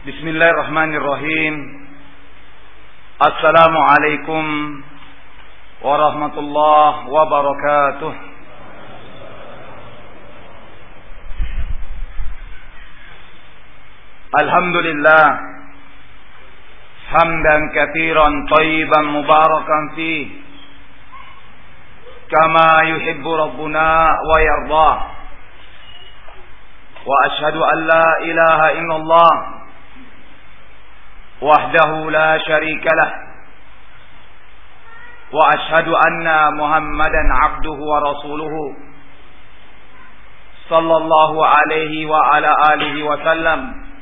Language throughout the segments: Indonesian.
Bismillahirrahmanirrahim. Assalamualaikum warahmatullahi wabarakatuh. Alhamdulillah hamdan katsiran thayyiban mubarakan fihi kama yuhibbu rabbuna wa yarda. Wa asyhadu an la ilaha illallah wahdahu la syarika lah. Wa asyhadu anna Muhammadan abduhu wa rasuluhu sallallahu alaihi wa ala alihi wa sallam.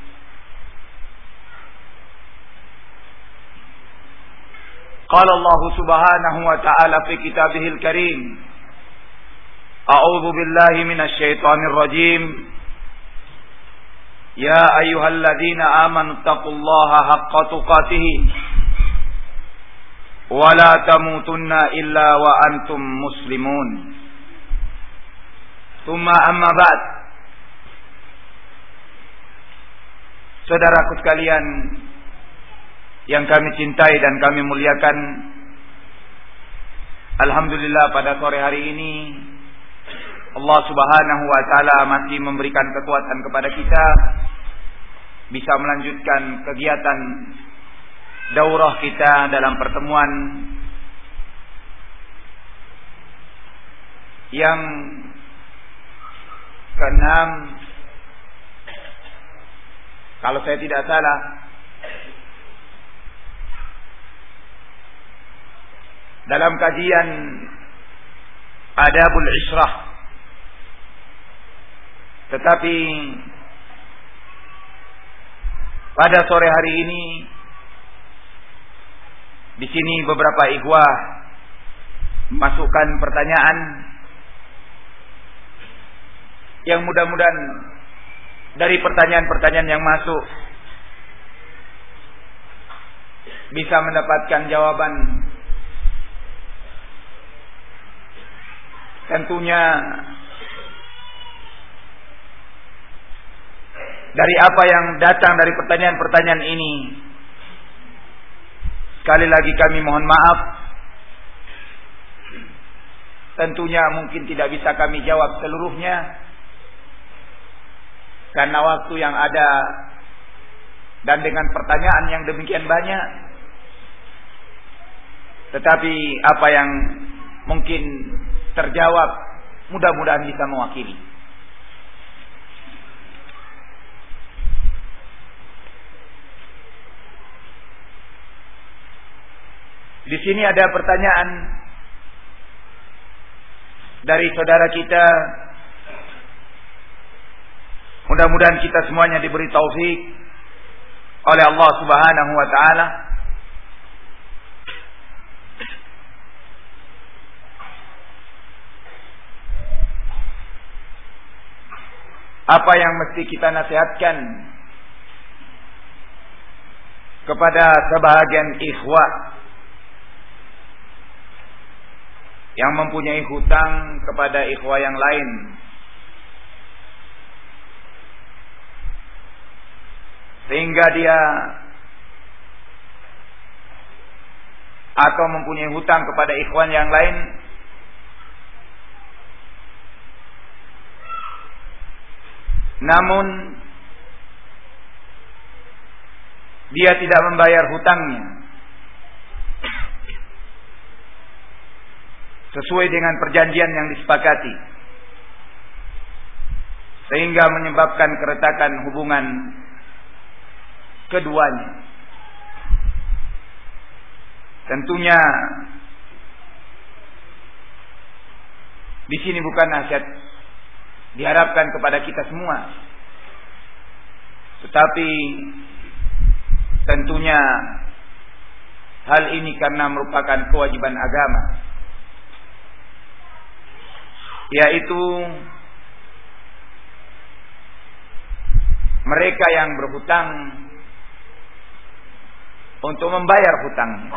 Qala Allah subhanahu wa ta'ala fi kitabihil karim, a'udzu billahi minasy syaithanir rajim. Ya ayyuhalladzina amanu taqullaha haqqa tuqatih wa la tamutunna illa wa antum muslimun. Tsumma amma ba'd. Saudaraku sekalian yang kami cintai dan kami muliakan, alhamdulillah pada sore hari ini Allah subhanahu wa ta'ala masih memberikan kekuatan kepada kita bisa melanjutkan kegiatan daurah kita dalam pertemuan yang ke-6 kalau saya tidak salah, dalam kajian Adabul Ishrah. Tetapi pada sore hari ini di sini beberapa ikhwah masukkan pertanyaan yang mudah-mudahan dari pertanyaan-pertanyaan yang masuk bisa mendapatkan jawaban. Tentunya dari apa yang datang dari pertanyaan-pertanyaan ini, sekali lagi kami mohon maaf. Tentunya mungkin tidak bisa kami jawab seluruhnya karena waktu yang ada dan dengan pertanyaan yang demikian banyak. Tetapi apa yang mungkin terjawab mudah-mudahan bisa mewakili. Di sini ada pertanyaan dari saudara kita. Mudah-mudahan kita semuanya diberi taufik oleh Allah Subhanahu wa taala. Apa yang mesti kita nasihatkan kepada sebahagian ikhwah yang mempunyai hutang kepada ikhwah yang lain, sehingga dia atau mempunyai hutang kepada ikhwan yang lain, namun dia tidak membayar hutangnya sesuai dengan perjanjian yang disepakati, sehingga menyebabkan keretakan hubungan keduanya. Tentunya di sini bukan nasihat diharapkan kepada kita semua, tetapi tentunya hal ini karena merupakan kewajiban agama, yaitu mereka yang berhutang untuk membayar hutangnya.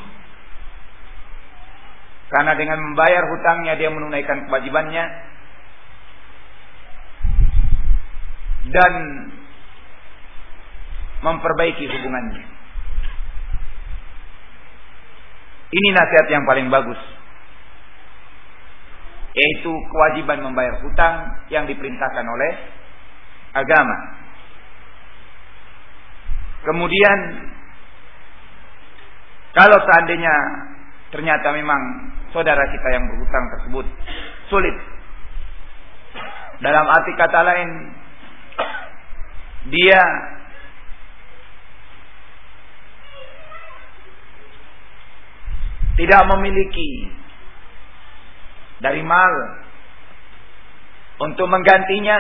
Karena dengan membayar hutangnya dia menunaikan kewajibannya, dan memperbaiki hubungannya. Ini nasihat yang paling bagus, yaitu kewajiban membayar hutang yang diperintahkan oleh agama. Kemudian kalau seandainya ternyata memang saudara kita yang berhutang tersebut sulit, dalam arti kata lain dia tidak memiliki dari mal untuk menggantinya,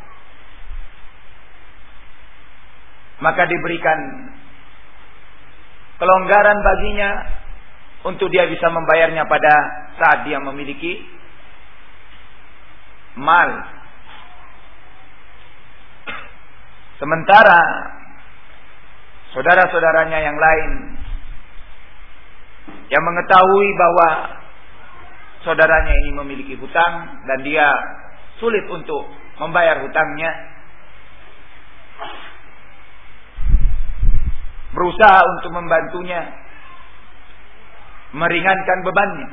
maka diberikan kelonggaran baginya untuk dia bisa membayarnya pada saat dia memiliki mal. Sementara saudara-saudaranya yang lain yang mengetahui bahwa saudaranya ini memiliki hutang dan dia sulit untuk membayar hutangnya, berusaha untuk membantunya, meringankan bebannya.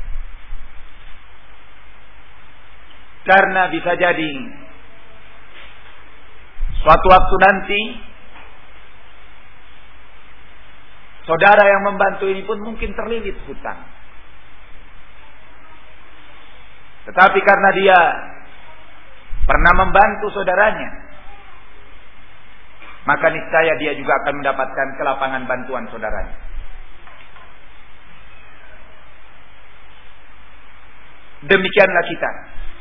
Karena bisa jadi suatu waktu nanti saudara yang membantu ini pun mungkin terlilit hutang. Tetapi karena dia pernah membantu saudaranya, maka niscaya dia juga akan mendapatkan kelapangan bantuan saudaranya. Demikianlah kita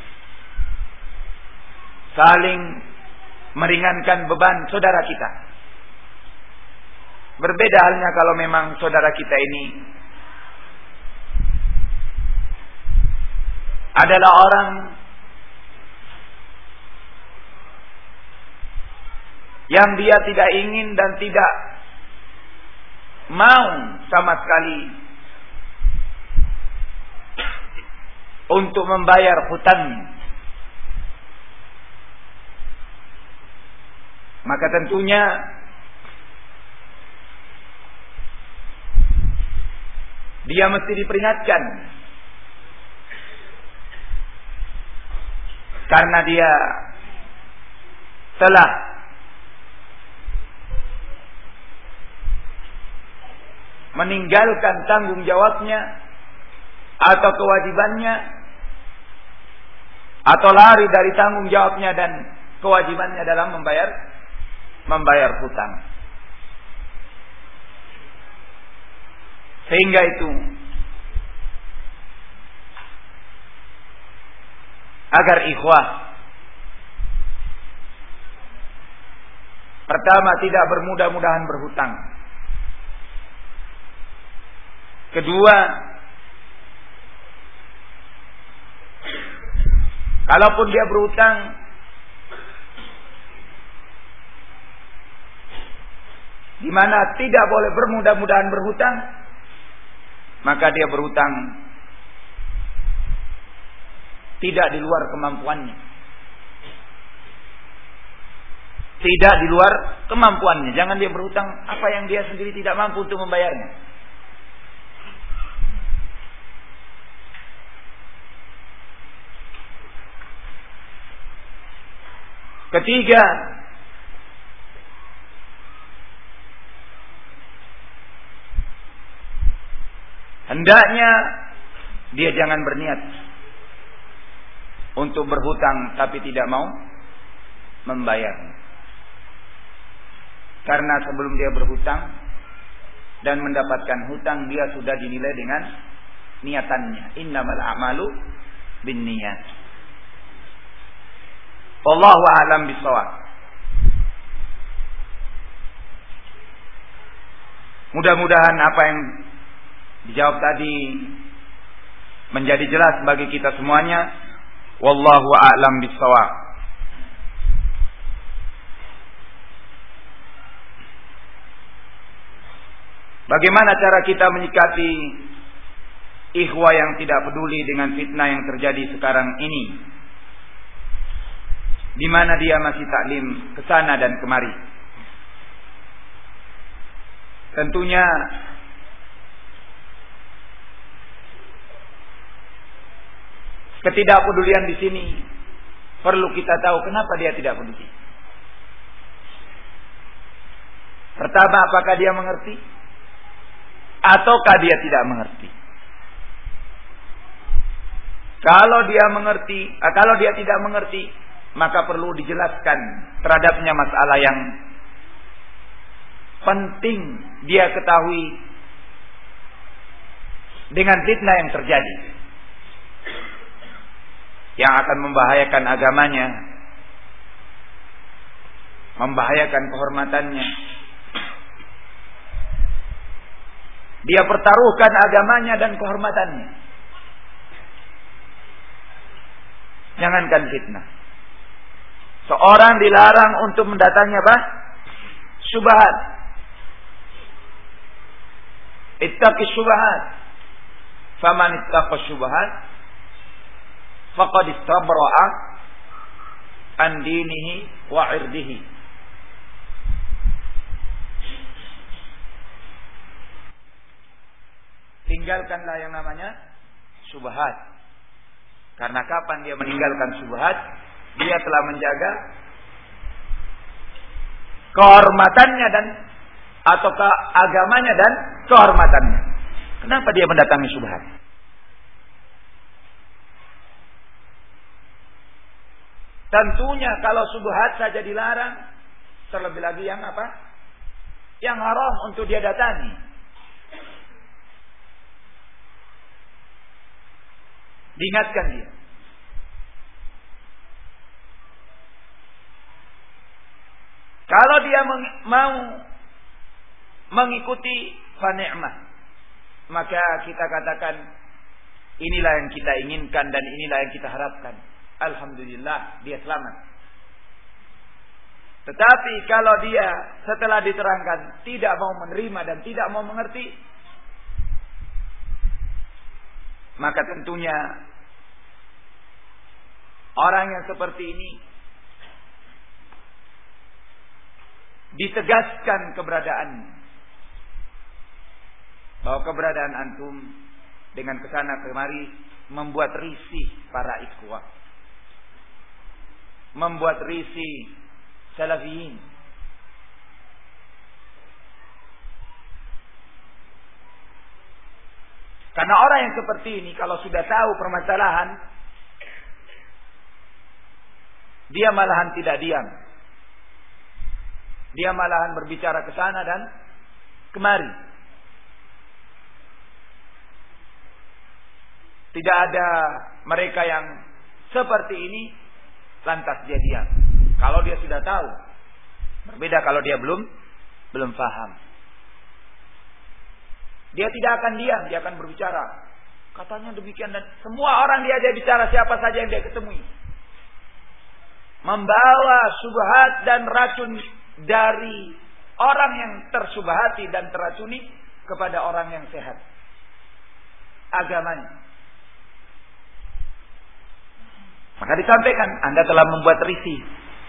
saling meringankan beban saudara kita. Berbeda halnya kalau memang saudara kita ini adalah orang yang dia tidak ingin dan tidak mau sama sekali untuk membayar hutangnya, maka tentunya dia mesti diperingatkan, karena dia telah meninggalkan tanggung jawabnya atau kewajibannya, atau lari dari tanggung jawabnya dan kewajibannya dalam membayar hutang. Sehingga itu agar ikhwah pertama tidak bermudah-mudahan berhutang. Kedua, kalaupun dia berhutang, di mana tidak boleh bermudah-mudahan berhutang, maka dia berhutang tidak di luar kemampuannya. Tidak di luar kemampuannya. Jangan dia berhutang apa yang dia sendiri tidak mampu untuk membayarnya. Ketiga, hendaknya dia jangan berniat untuk berhutang tapi tidak mau membayar. Karena sebelum dia berhutang dan mendapatkan hutang, dia sudah dinilai dengan niatannya. Innamal a'malu binniyat. Wallahu a'lam bishawab. Mudah-mudahan apa yang dijawab tadi menjadi jelas bagi kita semuanya. Wallahu a'lam bishawab. Bagaimana cara kita menyikapi ikhwah yang tidak peduli dengan fitnah yang terjadi sekarang ini, di mana dia masih taklim ke sana dan kemari? tentunya ketidakpedulian di sini perlu kita tahu kenapa dia tidak peduli. Pertama, apakah dia mengerti ataukah dia tidak mengerti? Kalau dia tidak mengerti, maka perlu dijelaskan terhadapnya masalah yang penting dia ketahui dengan fitnah yang terjadi, yang akan membahayakan agamanya, membahayakan kehormatannya. Dia pertaruhkan agamanya dan kehormatannya. Jangankan fitnah. Seorang dilarang untuk mendatangi apa? Syubhat. Ittaqi syubhat. Faman ittaqa syubhat faqad istabra'a an dinihi wa 'irdihi. Tinggalkanlah yang namanya syubhat. Karena kapan dia meninggalkan syubhat, dia telah menjaga kehormatannya atau agamanya dan kehormatannya. Kenapa dia mendatangi syubhat? Tentunya kalau syubhat saja dilarang, terlebih lagi yang apa? Yang haram untuk dia datangi. Diingatkan dia. Kalau dia mau mengikuti fa ni'mah, maka kita katakan inilah yang kita inginkan dan inilah yang kita harapkan. Alhamdulillah dia selamat. Tetapi kalau dia setelah diterangkan tidak mau menerima dan tidak mau mengerti, maka tentunya orang yang seperti ini ditegaskan keberadaannya, bahwa keberadaan antum dengan kesana kemari membuat risih para ikhwah, membuat risih salafiyin. Karena orang yang seperti ini kalau sudah tahu permasalahan, dia malahan tidak diam. Dia malahan berbicara ke sana dan kemari. Tidak ada mereka yang seperti ini lantas dia diam. Kalau dia sudah tahu. Berbeda kalau dia belum paham. Dia tidak akan diam, dia akan berbicara. Katanya demikian dan semua orang dia bicara, siapa saja yang dia ketemui. Membawa syubhat dan racun dari orang yang tersubhati dan teracuni kepada orang yang sehat agamanya. Maka disampaikan, Anda telah membuat risih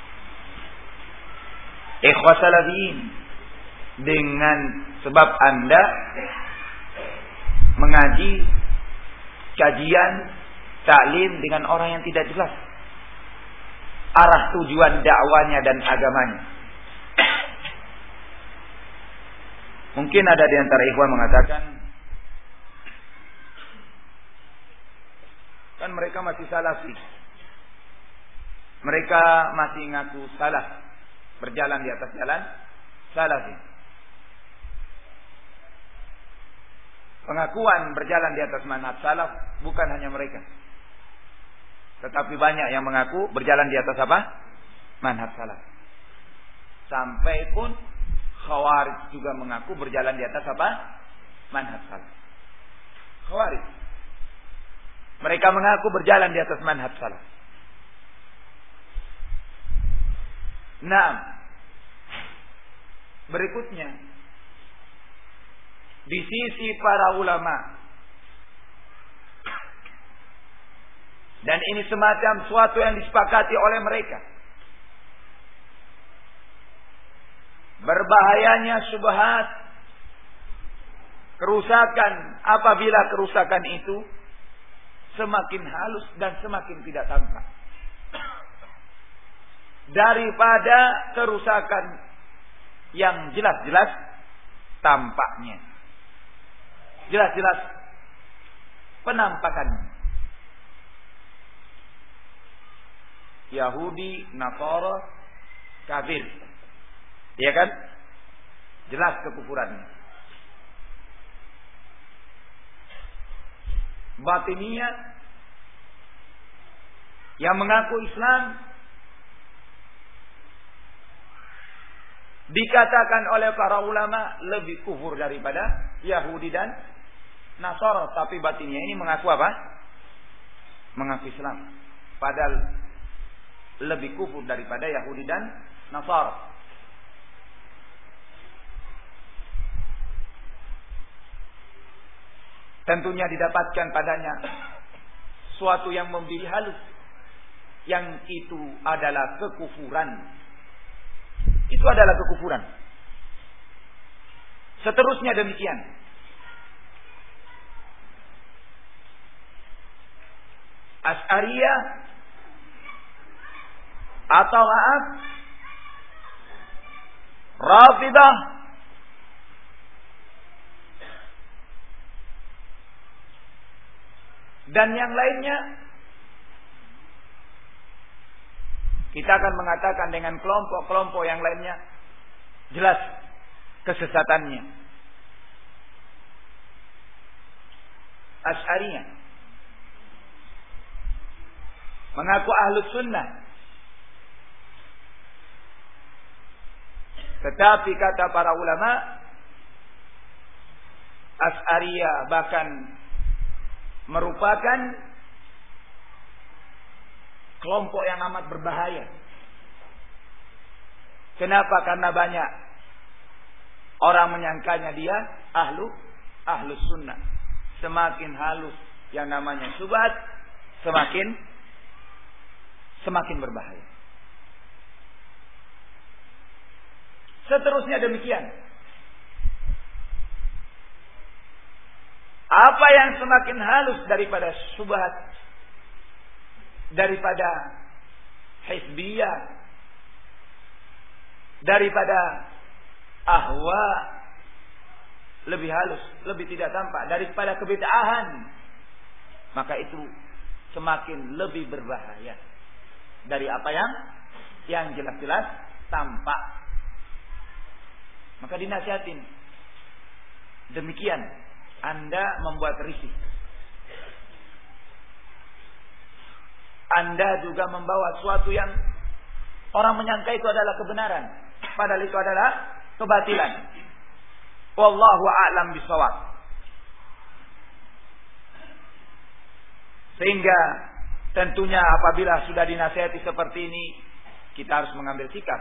ikhwah salafiyin dengan sebab Anda mengaji kajian taklim dengan orang yang tidak jelas arah tujuan dakwanya dan agamanya. Mungkin ada di antara ikhwan mengatakan, kan mereka masih salafi, mereka masih ngaku salaf, berjalan di atas jalan salafi. Pengakuan berjalan di atas manhaj salaf bukan hanya mereka, tetapi banyak yang mengaku berjalan di atas apa? Manhaj salaf. Sampai pun Khawarij juga mengaku berjalan di atas apa? Manhaj salaf. Khawarij, mereka mengaku berjalan di atas manhaj salaf. Nah, berikutnya di sisi para ulama, dan ini semacam suatu yang disepakati oleh mereka, berbahayanya syubhat kerusakan, apabila kerusakan itu semakin halus dan semakin tidak tampak, daripada kerusakan yang jelas-jelas tampaknya, jelas-jelas penampakannya. Yahudi, Nasara, kafir, ya kan? Jelas kekufurannya. Batiniyah yang mengaku Islam dikatakan oleh para ulama lebih kufur daripada Yahudi dan Nasara. Tapi batiniyah ini mengaku apa? Mengaku Islam. Padahal lebih kufur daripada Yahudi dan Nasara. Tentunya didapatkan padanya suatu yang memberi halus, yang itu adalah kekufuran. Itu adalah kekufuran. Seterusnya demikian. Asy'ariyah atau Rafidah dan yang lainnya, kita akan mengatakan dengan kelompok-kelompok yang lainnya jelas kesesatannya. Asy'ariyah mengaku ahlus sunnah, tetapi kata para ulama, Asy'ariyah bahkan merupakan kelompok yang amat berbahaya. Kenapa? Karena banyak orang menyangkanya dia ahlus sunnah. Semakin halus yang namanya syubhat, semakin berbahaya. Seterusnya demikian. Apa yang semakin halus daripada syubhat, daripada hizbiyah, daripada ahwa, lebih halus, lebih tidak tampak daripada kebid'ahan, maka itu semakin lebih berbahaya dari apa yang jelas-jelas tampak. Maka dinasihatin demikian, Anda membuat risih, Anda juga membawa sesuatu yang orang menyangka itu adalah kebenaran, padahal itu adalah kebatilan. Wallahu a'lam bishawab. Sehingga tentunya apabila sudah dinasihati seperti ini, kita harus mengambil sikap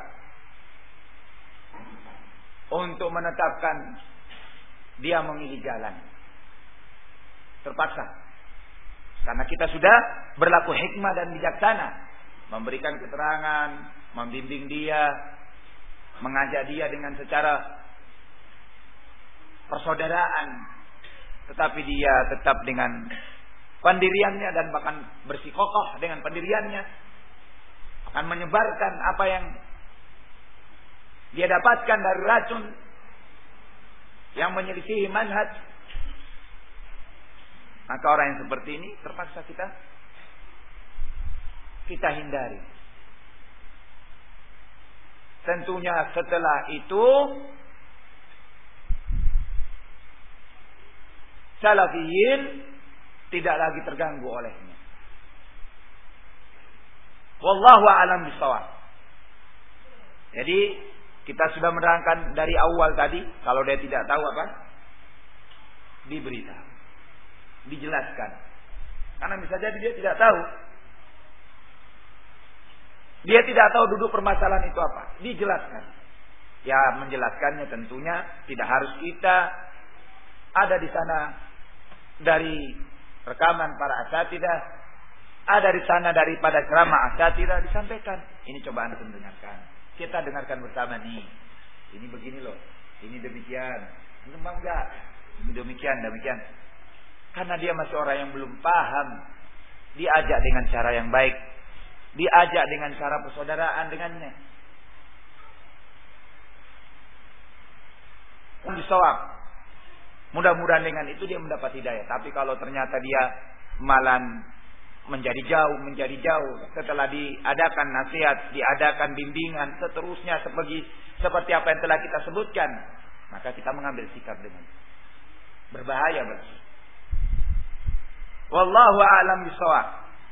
untuk menetapkan dia memilih jalan. Terpaksa. Karena kita sudah berlaku hikmah dan bijaksana, memberikan keterangan, membimbing dia, mengajak dia dengan secara persaudaraan, tetapi dia tetap dengan pendiriannya dan bahkan bersikokoh dengan pendiriannya, akan menyebarkan apa yang dia dapatkan dari racun yang menyelisihi manhaj. Maka orang yang seperti ini terpaksa kita hindari. Tentunya setelah itu salafiyin tidak lagi terganggu olehnya. Wallahu a'lam bishawab. Jadi kita sudah menerangkan dari awal tadi, kalau dia tidak tahu apa, diberitahu, dijelaskan. Karena bisa jadi dia tidak tahu. Dia tidak tahu duduk permasalahan itu apa, dijelaskan. Ya, menjelaskannya tentunya tidak harus kita ada di sana dari rekaman para asatidzah, ada di sana daripada ceramah asatidzah disampaikan. Ini coba Anda dengarkan. Kita dengarkan bersama nih. Ini begini loh. Ini demikian. Memang enggak. Demikian. Karena dia masih orang yang belum paham. Diajak dengan cara yang baik. Diajak dengan cara persaudaraan dengannya. Bisawab. Mudah-mudahan dengan itu dia mendapat hidayah. Tapi kalau ternyata dia malah menjadi jauh. Setelah diadakan nasihat, diadakan bimbingan, seterusnya seperti apa yang telah kita sebutkan, maka kita mengambil sikap dengan berbahaya berarti. Wallahu a'lam bishawab.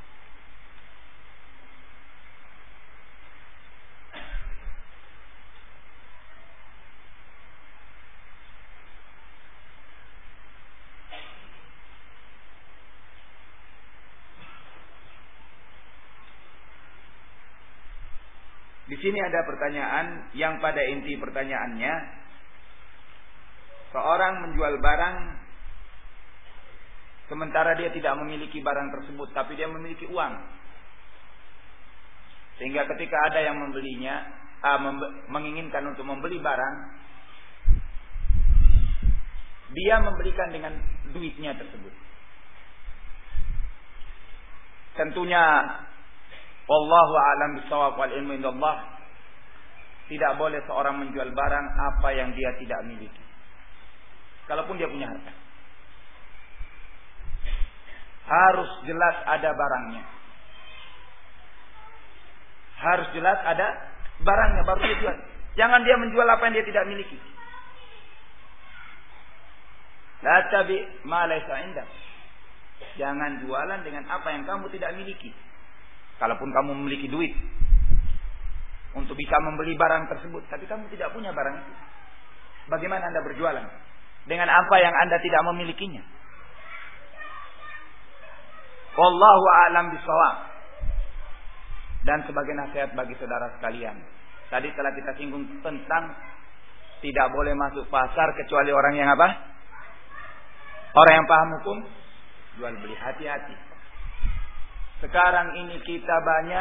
Di sini ada pertanyaan yang pada inti pertanyaannya, seorang menjual barang sementara dia tidak memiliki barang tersebut, tapi dia memiliki uang. Sehingga ketika ada yang membelinya, menginginkan untuk membeli barang, dia membelikan dengan duitnya tersebut. Tentunya wallahu a'lam bishawab wal ilmu indallah, tidak boleh seorang menjual barang apa yang dia tidak miliki. Kalaupun dia punya harta, harus jelas ada barangnya. Harus jelas ada barangnya baru dia jual. Jangan dia menjual apa yang dia tidak miliki. La tabi ma laysa indak. Jangan jualan dengan apa yang kamu tidak miliki. Kalaupun kamu memiliki duit untuk bisa membeli barang tersebut, tapi kamu tidak punya barang itu, bagaimana Anda berjualan dengan apa yang Anda tidak memilikinya? Wallahu a'lam bishawab. Dan sebagai nasihat bagi saudara sekalian, tadi telah kita singgung tentang tidak boleh masuk pasar kecuali orang yang apa? Orang yang paham hukum jual beli. Hati-hati. Sekarang ini kita banyak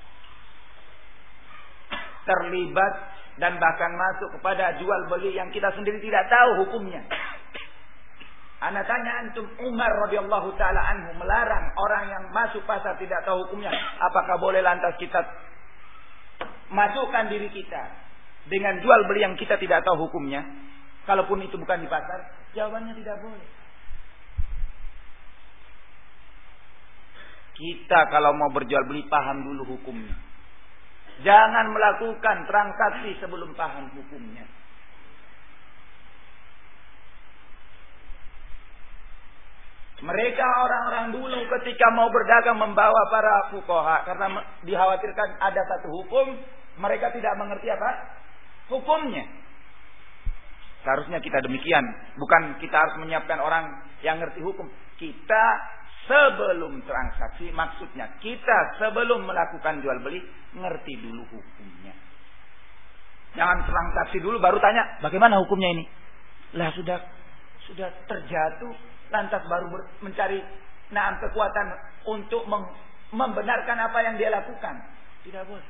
terlibat dan bahkan masuk kepada jual beli yang kita sendiri tidak tahu hukumnya. Ana tanya antum, Umar radhiyallahu taala anhu melarang orang yang masuk pasar tidak tahu hukumnya. Apakah boleh lantas kita masukkan diri kita dengan jual beli yang kita tidak tahu hukumnya? Kalaupun itu bukan di pasar, jawabannya tidak boleh. Kita kalau mau berjual beli paham dulu hukumnya. Jangan melakukan transaksi sebelum paham hukumnya. Mereka orang-orang dulu ketika mau berdagang membawa para fuqaha karena dikhawatirkan ada satu hukum, mereka tidak mengerti apa? Hukumnya. Seharusnya kita demikian, bukan kita harus menyiapkan orang yang ngerti hukum. Kita sebelum transaksi, maksudnya kita sebelum melakukan jual beli ngerti dulu hukumnya. Jangan transaksi dulu baru tanya bagaimana hukumnya ini. Lah sudah terjatuh, lantas baru mencari kekuatan untuk membenarkan apa yang dia lakukan. Tidak boleh.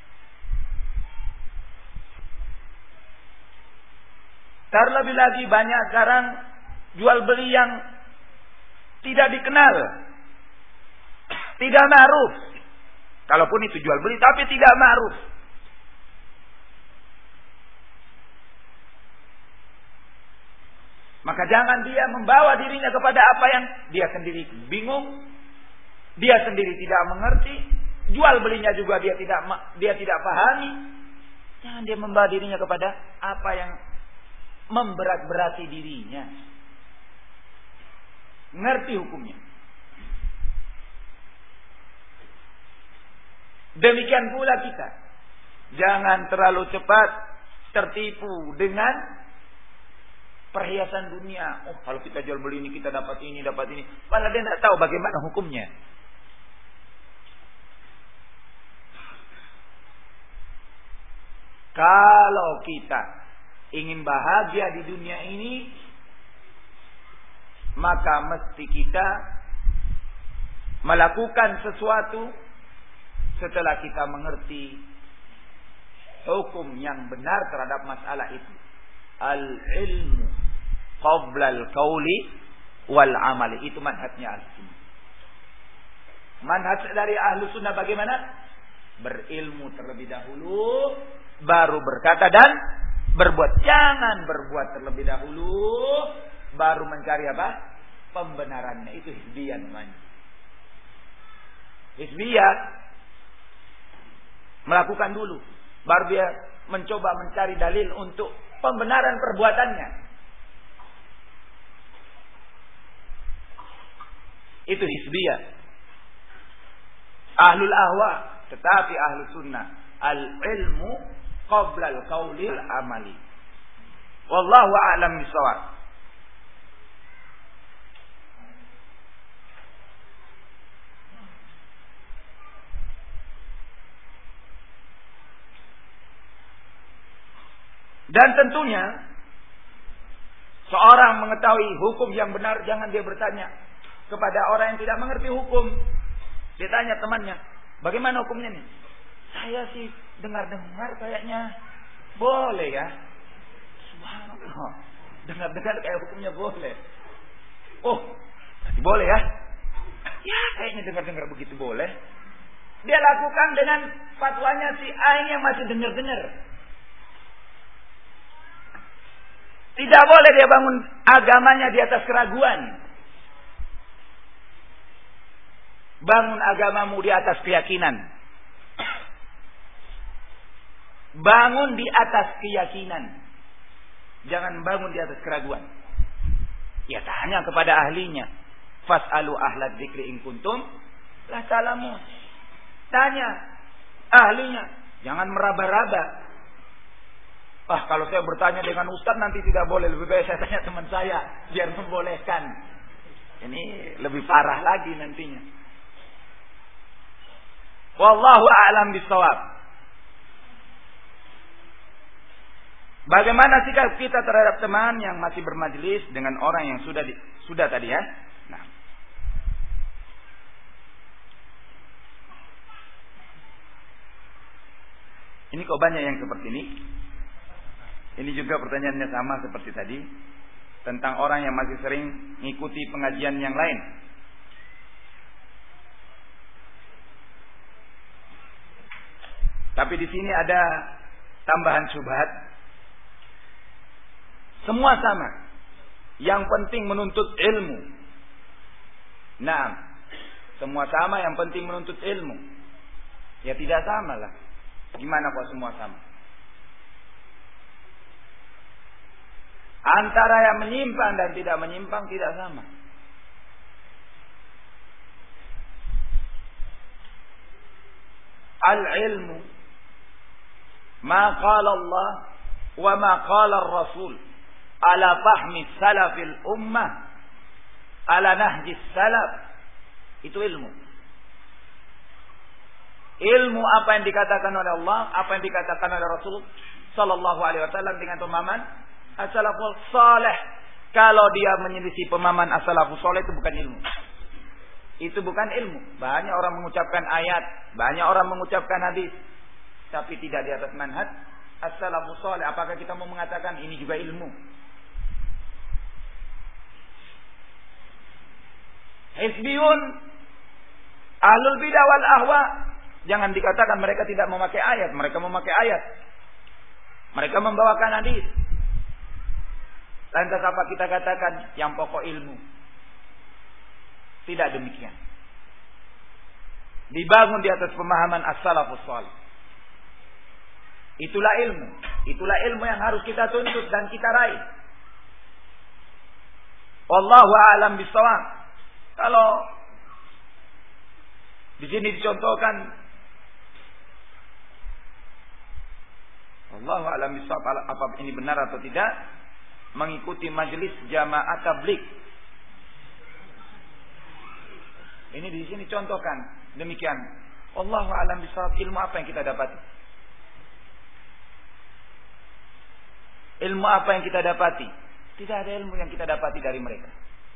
Terlebih lagi banyak sekarang jual beli yang tidak dikenal, tidak ma'ruf. Kalaupun itu jual beli tapi tidak ma'ruf. Maka jangan dia membawa dirinya kepada apa yang dia sendiri bingung, dia sendiri tidak mengerti, jual belinya juga dia tidak pahami. Jangan dia membawa dirinya kepada apa yang memberat-berati dirinya. Ngerti hukumnya. Demikian pula kita. Jangan terlalu cepat tertipu dengan perhiasan dunia. Oh, kalau kita jual beli ini kita dapat ini, dapat ini. Padahal dia tidak tahu bagaimana hukumnya. Kalau kita ingin bahagia di dunia ini, maka mesti kita melakukan sesuatu setelah kita mengerti hukum yang benar terhadap masalah itu. Al-ilmu qabla al-qauli wal amali. Itu manhajnya Ahlussunnah. Manhaj dari Ahlussunnah bagaimana? Berilmu terlebih dahulu, baru berkata dan berbuat. Jangan berbuat terlebih dahulu, baru mencari apa? Pembenarannya. Itu hizbiyah namanya. Hizbiyah melakukan dulu, baru dia mencoba mencari dalil untuk pembenaran perbuatannya. Itu hizbiyah. Ahlul ahwa, tetapi ahlus sunnah, al-ilmu qabla al-qawli al-amali. Wallahu a'lam bishawab. Dan tentunya seorang mengetahui hukum yang benar, jangan dia bertanya kepada orang yang tidak mengerti hukum. Dia tanya temannya, bagaimana hukumnya nih? Saya sih dengar-dengar kayaknya boleh ya. Subhanallah. Dengar-dengar kayak hukumnya boleh. Oh, berarti boleh ya? Ya, kayaknya dengar-dengar begitu boleh. Dia lakukan dengan fatwanya si A yang masih dengar-dengar. Tidak boleh dia bangun agamanya di atas keraguan. Bangun agamamu di atas keyakinan. Bangun di atas keyakinan. Jangan bangun di atas keraguan. Ya tanya kepada ahlinya. Fas'alu ahlad dzikri in kuntum la ta'lamun. Tanya ahlinya. Jangan meraba-raba. Kalau saya bertanya dengan ustaz nanti tidak boleh. Lebih baik saya tanya teman saya. Biar membolehkan. Ini lebih parah lagi nantinya. Wallahu a'lam bishawab. Bagaimana sikap kita terhadap teman yang masih bermajelis dengan orang yang sudah tadi ya? Nah. Ini kok banyak yang seperti ini? Ini juga pertanyaannya sama seperti tadi. Tentang orang yang masih sering mengikuti pengajian yang lain. Tapi di sini ada tambahan syubhat. Semua sama. Yang penting menuntut ilmu. Nah, semua sama, yang penting menuntut ilmu. Ya tidak sama lah. Gimana kok semua sama? Antara yang menyimpang dan tidak menyimpang tidak sama. Al-ilmu ma qala Allah wa ma qala Rasul ala fahmi salafil ummah ala nahji salaf. Itu ilmu. Ilmu apa yang dikatakan oleh Allah, apa yang dikatakan oleh Rasul sallallahu alaihi wasallam dengan pemahaman as-salafus salih. Kalau dia menyelisih pemahaman as-salafus salih itu bukan ilmu. Itu bukan ilmu. Banyak orang mengucapkan ayat, banyak orang mengucapkan hadis, tapi tidak di atas manhaj as-salafus salih. Apakah kita mau mengatakan ini juga ilmu? Hizbiyun, ahlul bidah wal ahwa, jangan dikatakan mereka tidak memakai ayat. Mereka memakai ayat. Mereka membawakan hadis. Lantas apa kita katakan? Yang pokok ilmu. Tidak demikian. Dibangun di atas pemahaman as-salafus salih. Itulah ilmu. Itulah ilmu yang harus kita tuntut dan kita raih. Wallahu a'lam bishawab. Kalau di sini dicontohkan, wallahu a'lam bishawab, apa ini benar atau tidak, mengikuti majelis jamaah tabligh. Ini di sini contohkan demikian. Wallahu a'lam bishawab. Ilmu apa yang kita dapati? Ilmu apa yang kita dapati? Tidak ada ilmu yang kita dapati dari mereka.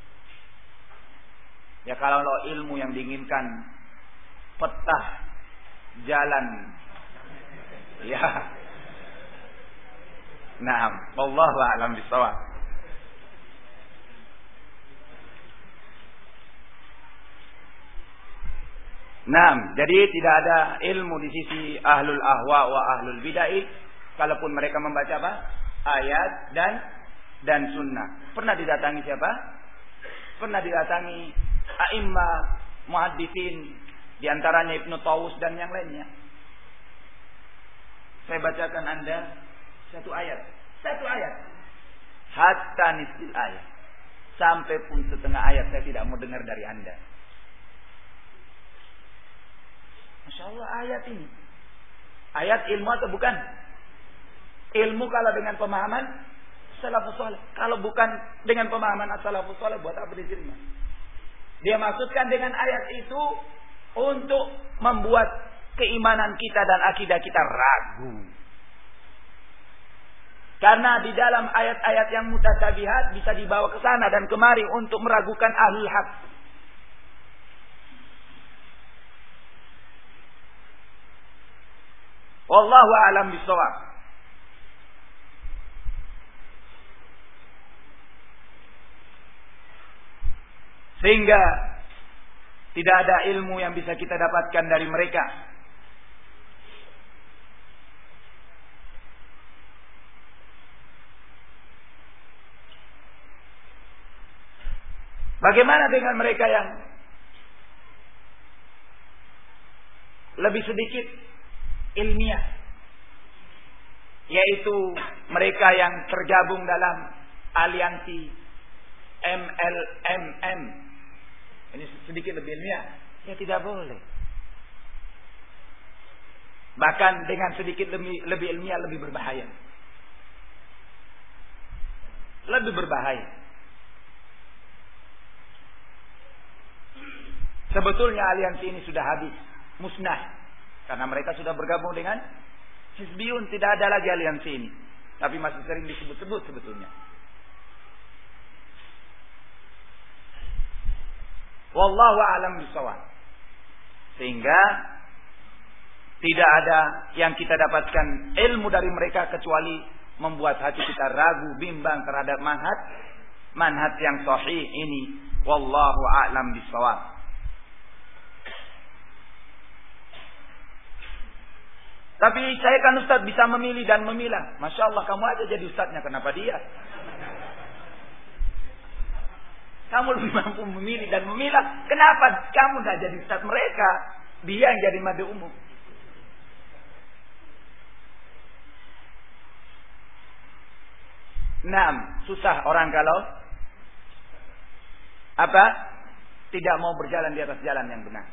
Ya kalau ilmu yang diinginkan peta jalan, ya. Nah, wallahu a'lam bishawab. Nah, jadi tidak ada ilmu di sisi ahlul ahwa wa ahlul bid'ah, kalaupun mereka membaca apa? Ayat dan sunnah. Pernah didatangi siapa? Pernah didatangi a'immah muhadditsin, di antaranya Ibnu Tawus dan yang lainnya. Saya bacakan Anda satu ayat. Hatta nisfil ayat. Sampai pun setengah ayat saya tidak mau dengar dari Anda. Masya Allah, ayat ini. Ayat ilmu atau bukan? Ilmu kalau dengan pemahaman salafus saleh. Kalau bukan dengan pemahaman salafus saleh, buat apa diterima? Dia maksudkan dengan ayat itu untuk membuat keimanan kita dan akidah kita ragu. Karena di dalam ayat-ayat yang mutasyabihat bisa dibawa ke sana dan kemari untuk meragukan ahlul haq. Wallahu a'lam bishawab. Sehingga tidak ada ilmu yang bisa kita dapatkan dari mereka. Bagaimana dengan mereka yang lebih sedikit ilmiah, yaitu mereka yang tergabung dalam aliansi MLMM. Ini sedikit lebih ilmiah. Ya tidak boleh. Bahkan dengan sedikit lebih ilmiah lebih berbahaya. Lebih berbahaya. Sebetulnya aliansi ini sudah habis, musnah. Karena mereka sudah bergabung dengan Hizbiyun, tidak ada lagi aliansi ini. Tapi masih sering disebut-sebut sebetulnya. Wallahu a'lam bishawab. Sehingga tidak ada yang kita dapatkan ilmu dari mereka kecuali membuat hati kita ragu, bimbang terhadap manhaj yang sahih ini. Wallahu a'lam bishawab. Tapi saya kan Ustaz bisa memilih dan memilah. Masya Allah, kamu aja jadi Ustaznya, kenapa dia? Kamu lebih mampu memilih dan memilah. Kenapa kamu tidak jadi Ustaz mereka? Dia yang jadi madu umum. Susah orang kalau tidak mau berjalan di atas jalan yang benar.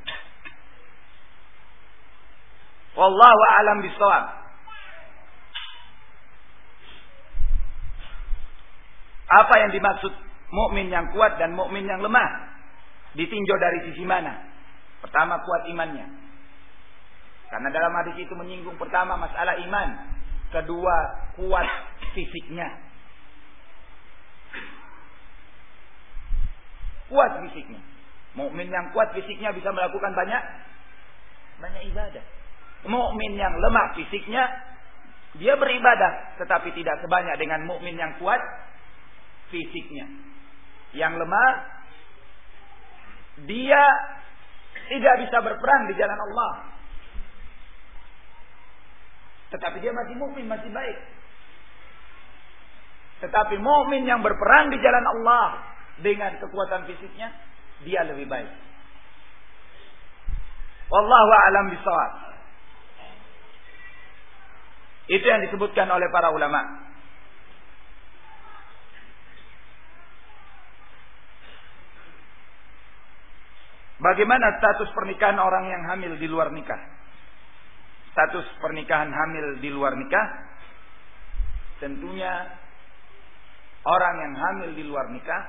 Wallahu a'lam bishawab. Apa yang dimaksud mukmin yang kuat dan mukmin yang lemah? Ditinjau dari sisi mana? Pertama, kuat imannya. Karena dalam hadis itu menyinggung pertama masalah iman, kedua kuat fisiknya. Kuat fisiknya. Mukmin yang kuat fisiknya bisa melakukan banyak ibadah. Mukmin yang lemah fisiknya, dia beribadah tetapi tidak sebanyak dengan mukmin yang kuat fisiknya. Yang lemah, dia tidak bisa berperang di jalan Allah. Tetapi dia masih mukmin, masih baik. Tetapi mukmin yang berperang di jalan Allah dengan kekuatan fisiknya, dia lebih baik. Wallahu a'lam bishawab. Itu yang disebutkan oleh para ulama. Bagaimana status pernikahan orang yang hamil di luar nikah? Status pernikahan hamil di luar nikah, tentunya orang yang hamil di luar nikah,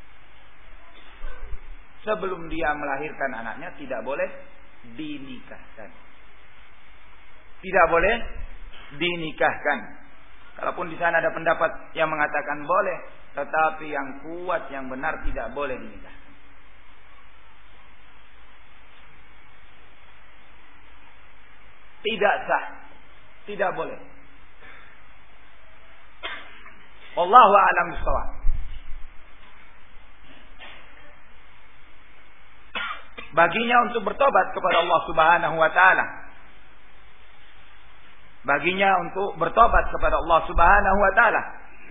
sebelum dia melahirkan anaknya tidak boleh dinikahkan. Tidak boleh dinikahkan. Kalaupun di sana ada pendapat yang mengatakan boleh, tetapi yang kuat, yang benar tidak boleh dinikahkan. Tidak sah, tidak boleh. Wallahu a'lam bishawab. baginya untuk bertobat kepada Allah Subhanahu wa taala. Baginya untuk bertobat kepada Allah Subhanahu wa taala.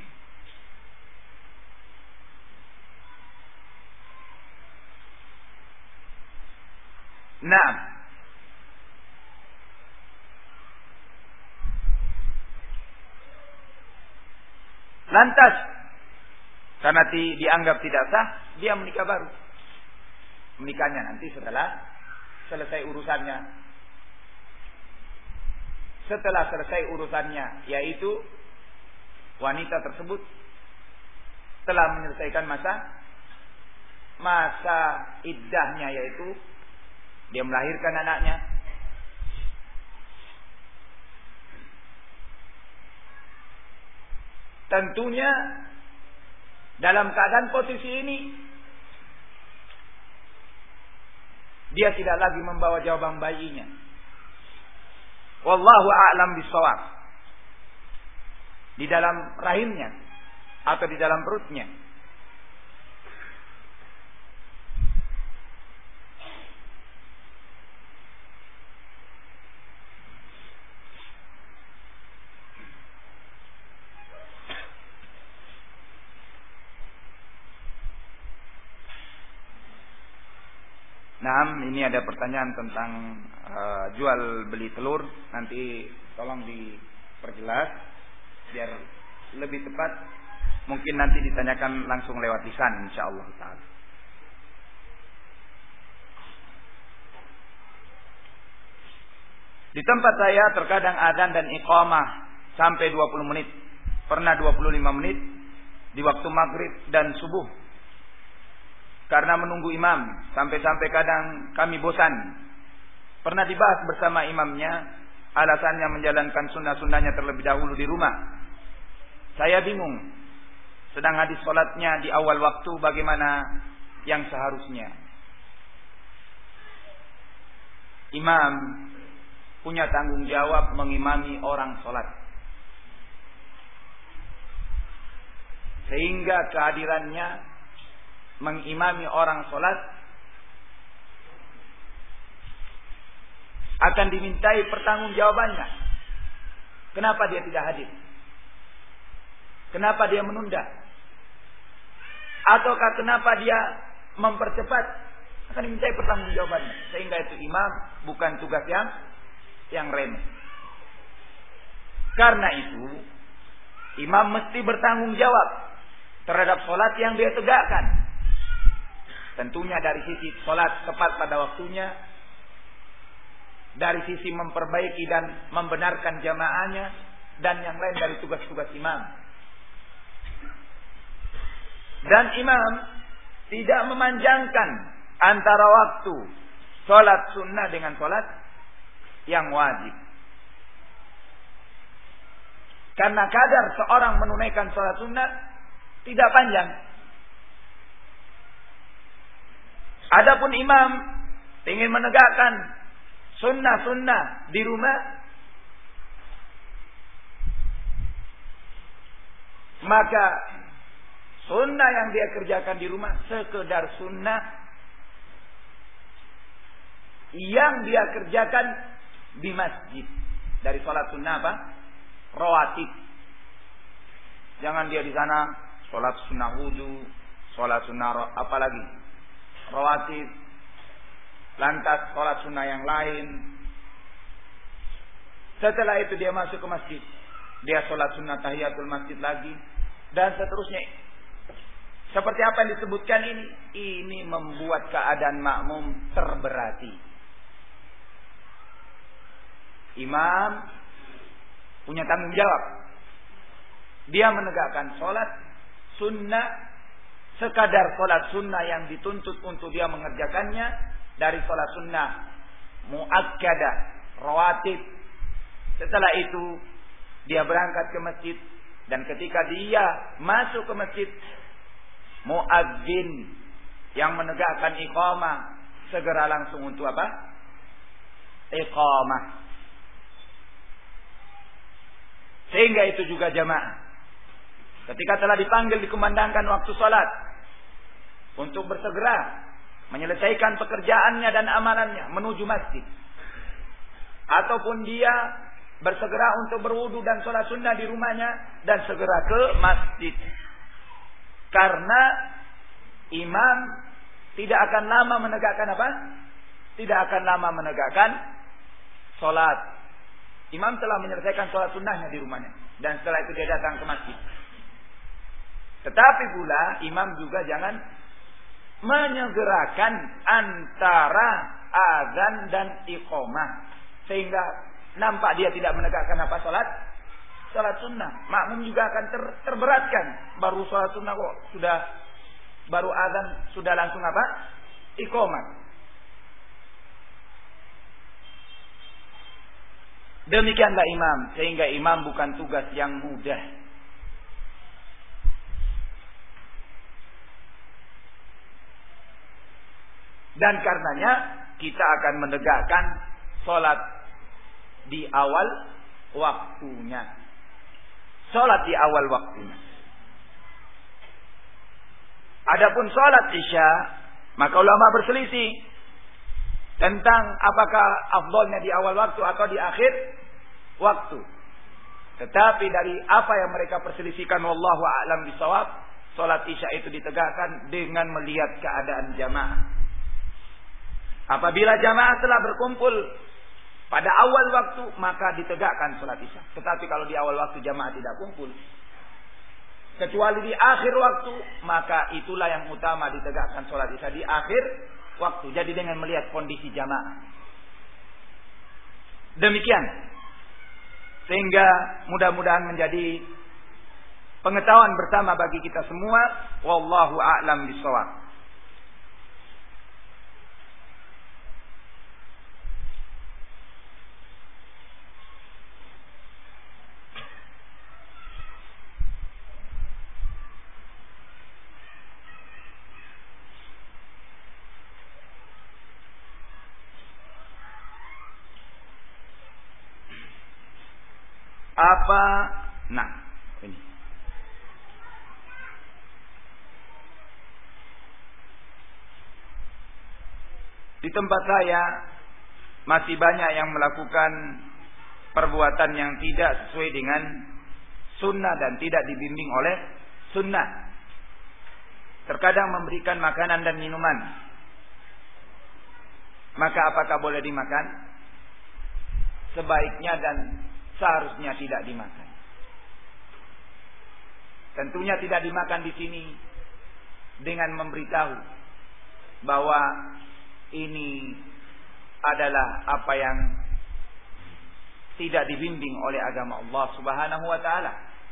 Nah, lantas karena dianggap tidak sah, dia menikah baru. Menikahnya nanti setelah selesai urusannya. Setelah selesai urusannya, yaitu wanita tersebut telah menyelesaikan masa iddahnya, yaitu dia melahirkan anaknya. Tentunya dalam keadaan posisi ini dia tidak lagi membawa jawaban bayinya. Wallahu a'lam bishawab. Di dalam rahimnya atau di dalam perutnya. Nah, ini ada pertanyaan tentang jual beli telur. Nanti tolong diperjelas biar lebih tepat. Mungkin nanti ditanyakan langsung lewat lisan insyaallah taala. Di tempat saya terkadang adzan dan iqamah sampai 20 menit. Pernah 25 menit di waktu maghrib dan subuh. Karena menunggu imam, sampai-sampai kadang kami bosan. Pernah dibahas bersama imamnya, alasannya menjalankan sunnah-sunnahnya terlebih dahulu di rumah. Saya bingung, sedang hadis sholatnya di awal waktu bagaimana yang seharusnya. Imam punya tanggung jawab mengimami orang sholat. Sehingga kehadirannya mengimami orang sholat akan dimintai pertanggungjawabannya. Kenapa dia tidak hadir? Kenapa dia menunda? Ataukah kenapa dia mempercepat? Akan dimintai pertanggungjawabannya. Sehingga itu imam bukan tugas yang remeh. Karena itu imam mesti bertanggung jawab terhadap sholat yang dia tegakkan. Tentunya dari sisi sholat tepat pada waktunya, dari sisi memperbaiki dan membenarkan jamaahnya, dan yang lain dari tugas-tugas imam. Dan imam tidak memanjangkan antara waktu sholat sunnah dengan sholat yang wajib. Karena kadar seorang menunaikan sholat sunnah tidak panjang. Adapun imam ingin menegakkan sunnah-sunnah di rumah, maka sunnah yang dia kerjakan di rumah sekedar sunnah yang dia kerjakan di masjid. Dari sholat sunnah apa? Rawatib. Jangan dia di sana sholat sunnah wudu, sholat sunnah apa lagi? Rawatib, lantas sholat sunnah yang lain. Setelah itu dia masuk ke masjid, dia sholat sunnah tahiyatul masjid lagi, dan seterusnya. Seperti apa yang disebutkan ini membuat keadaan makmum terberati. Imam punya tanggung jawab. Dia menegakkan sholat sunnah, sekadar sholat sunnah yang dituntut untuk dia mengerjakannya, dari sholat sunnah muakkadah, rawatib. Setelah itu dia berangkat ke masjid, dan ketika dia masuk ke masjid, muadzin yang menegakkan iqamah segera langsung untuk apa? Iqamah. Sehingga itu juga jamaah. Ketika telah dipanggil dikumandangkan waktu salat, untuk bersegera menyelesaikan pekerjaannya dan amalannya menuju masjid, ataupun dia bersegera untuk berwudu dan sholat sunnah di rumahnya dan segera ke masjid. Karena imam tidak akan lama menegakkan apa? Tidak akan lama menegakkan sholat. Imam telah menyelesaikan sholat sunnahnya di rumahnya dan setelah itu dia datang ke masjid. Tetapi pula imam juga jangan menyegerakan antara azan dan iqamah sehingga nampak dia tidak menegakkan apa? Sholat sunnah. Makmum juga akan terberatkan. Baru sholat sunnah kok sudah, baru azan sudah langsung apa? Iqamah. Demikianlah imam, sehingga imam bukan tugas yang mudah. Dan karenanya kita akan menegakkan sholat di awal waktunya. Sholat di awal waktunya. Adapun sholat isya, maka ulama berselisih tentang apakah afdolnya di awal waktu atau di akhir waktu. Tetapi dari apa yang mereka perselisihkan, wallahu a'lam bishawab, sholat isya itu ditegakkan dengan melihat keadaan jamaah. Apabila jamaah telah berkumpul pada awal waktu, maka ditegakkan sholat isya. Tetapi kalau di awal waktu jamaah tidak kumpul, kecuali di akhir waktu, maka itulah yang utama ditegakkan sholat isya di akhir waktu. Jadi dengan melihat kondisi jamaah. Demikian. Sehingga mudah-mudahan menjadi pengetahuan bersama bagi kita semua. Wallahu a'lam bishawab. Ini. Di tempat saya masih banyak yang melakukan perbuatan yang tidak sesuai dengan sunnah dan tidak dibimbing oleh sunnah. Terkadang memberikan makanan dan minuman. Maka apakah boleh dimakan? Sebaiknya dan seharusnya tidak dimakan. Tentunya tidak dimakan di sini dengan memberitahu bahwa ini adalah apa yang tidak dibimbing oleh agama Allah Subhanahu wa taala.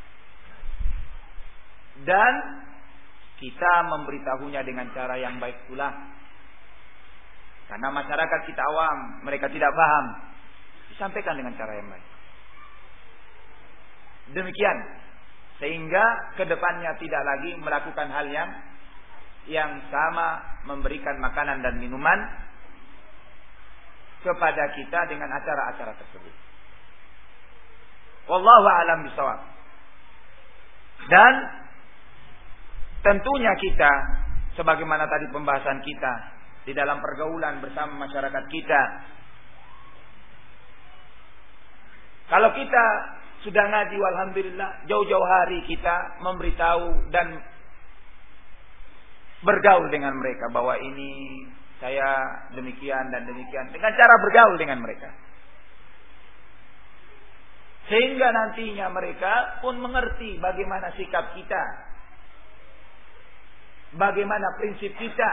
Dan kita memberitahunya dengan cara yang baik pula. Karena masyarakat kita awam, mereka tidak paham. Disampaikan dengan cara yang baik. Demikian, sehingga kedepannya tidak lagi melakukan hal yang sama, memberikan makanan dan minuman kepada kita dengan acara-acara tersebut. Wallahu a'lam bishawab. Dan tentunya kita, sebagaimana tadi pembahasan kita di dalam pergaulan bersama masyarakat kita, kalau kita sudah ngaji, alhamdulillah, jauh-jauh hari kita memberitahu dan bergaul dengan mereka bahwa ini saya demikian dan demikian, dengan cara bergaul dengan mereka, sehingga nantinya mereka pun mengerti bagaimana sikap kita, bagaimana prinsip kita.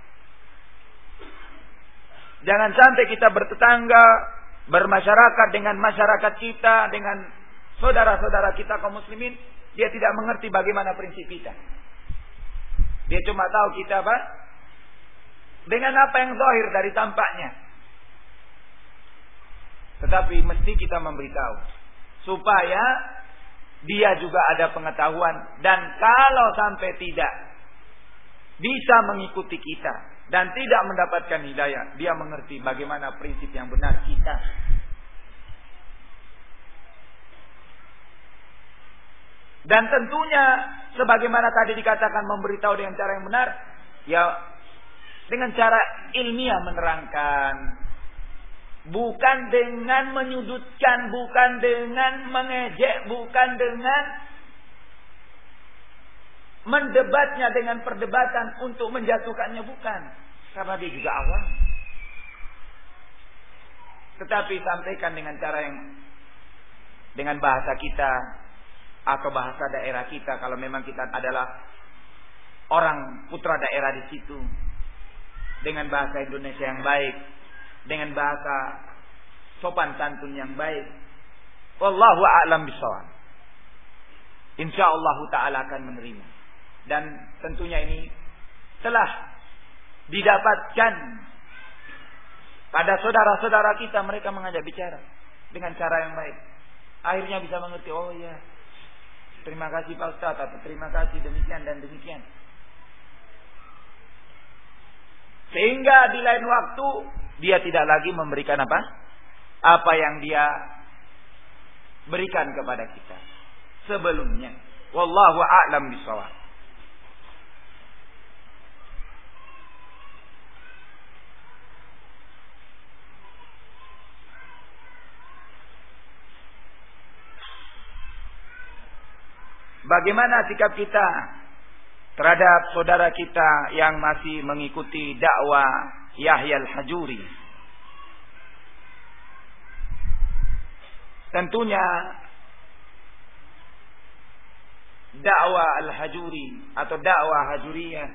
Jangan sampai kita bertetangga, bermasyarakat dengan masyarakat kita, dengan saudara-saudara kita kaum muslimin, dia tidak mengerti bagaimana prinsip kita. Dia cuma tahu kita apa? Dengan apa yang zahir dari tampaknya. Tetapi mesti kita memberitahu supaya dia juga ada pengetahuan, dan kalau sampai tidak bisa mengikuti kita dan tidak mendapatkan hidayah, dia mengerti bagaimana prinsip yang benar kita. Dan tentunya sebagaimana tadi dikatakan memberitahu dengan cara yang benar, ya dengan cara ilmiah menerangkan, bukan dengan menyudutkan, bukan dengan mengejek, bukan dengan mendebatnya dengan perdebatan untuk menjatuhkannya, bukan. Karena dia juga awam. Tetapi sampaikan dengan cara yang dengan bahasa kita atau bahasa daerah kita, kalau memang kita adalah orang putra daerah di situ, dengan bahasa Indonesia yang baik, dengan bahasa sopan santun yang baik. Wallahu a'lam bishawab. Insyaallah taala akan menerima. Dan tentunya ini telah didapatkan pada saudara-saudara kita, mereka mengajak bicara dengan cara yang baik. Akhirnya bisa mengerti, oh iya, terima kasih Pak Ustaz, atau terima kasih demikian dan demikian. Sehingga di lain waktu dia tidak lagi memberikan apa yang dia berikan kepada kita sebelumnya. Wallahu a'lam bishawab. Bagaimana sikap kita terhadap saudara kita yang masih mengikuti dakwah Yahya Al-Hajuri? Tentunya dakwah Al-Hajuri atau dakwah Hajuriyah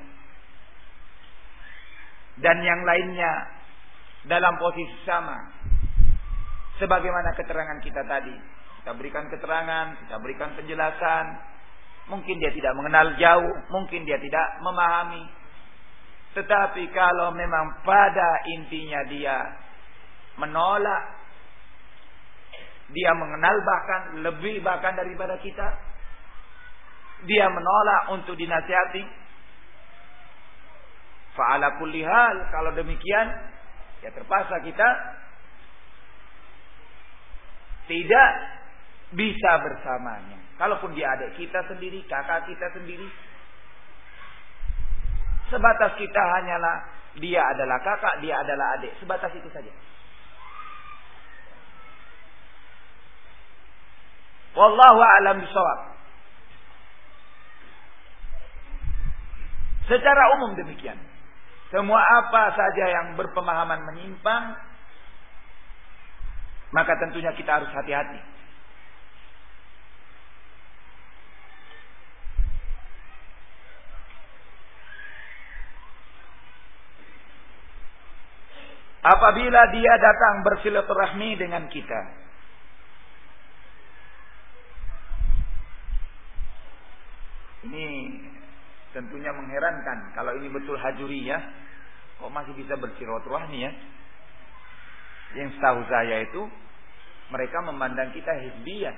dan yang lainnya dalam posisi sama sebagaimana keterangan kita tadi. Kita berikan keterangan, kita berikan penjelasan. Mungkin dia tidak mengenal jauh, mungkin dia tidak memahami. Tetapi kalau memang pada intinya dia menolak, dia mengenal bahkan lebih bahkan daripada kita, dia menolak untuk dinasihati, fa'ala kulli hal, kalau demikian ya terpaksa kita tidak bisa bersamanya. Kalaupun dia adik kita sendiri, kakak kita sendiri, sebatas kita hanyalah dia adalah kakak, dia adalah adik, sebatas itu saja. Wallahu a'lam bishawab. Secara umum demikian. Semua apa saja yang berpemahaman menyimpang, maka tentunya kita harus hati-hati. Apabila dia datang bersilaturahmi dengan kita, ini tentunya mengherankan. Kalau ini betul Hajuriyah, kok masih bisa bersilaturahmi ya? Yang setahu saya itu mereka memandang kita hizbiyah.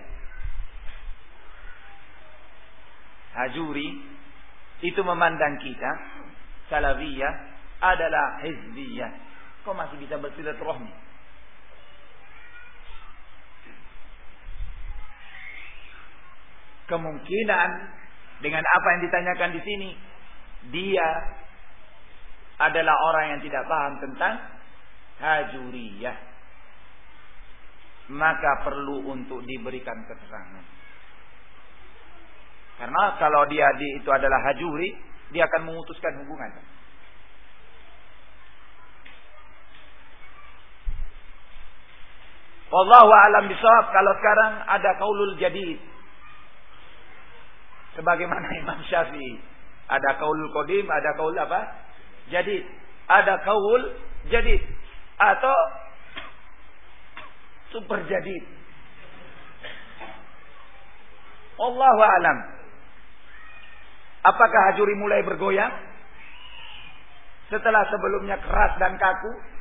Hajuri itu memandang kita salafiyah adalah hizbiyah. Kok masih bisa bersilaturahmi? Kemungkinan dengan apa yang ditanyakan di sini, dia adalah orang yang tidak paham tentang Hajuriyah. Maka perlu untuk diberikan keterangan. Karena kalau dia itu adalah Hajuri, dia akan memutuskan hubungan. Wallahu a'lam bishawab. Kalau sekarang ada qaulul jadid, sebagaimana Imam Syafi'i, ada qaulul qadim, ada qaul apa? Jadid. Ada qaul jadid atau super jadid. Wallahu a'lam. Apakah Hajuri mulai bergoyang setelah sebelumnya keras dan kaku?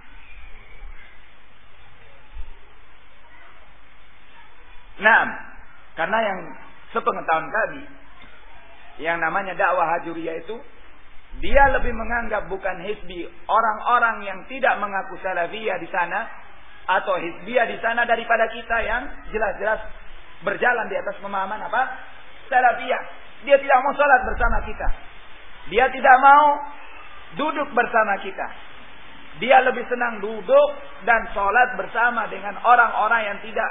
Nah, karena yang sepengetahuan kami, yang namanya dakwah Hajuriyah itu, dia lebih menganggap bukan hizbi orang-orang yang tidak mengaku salafiyah di sana atau hizbiyah di sana daripada kita yang jelas-jelas berjalan di atas pemahaman apa? Salafiyah. Dia tidak mau sholat bersama kita. Dia tidak mau duduk bersama kita. Dia lebih senang duduk dan sholat bersama dengan orang-orang yang tidak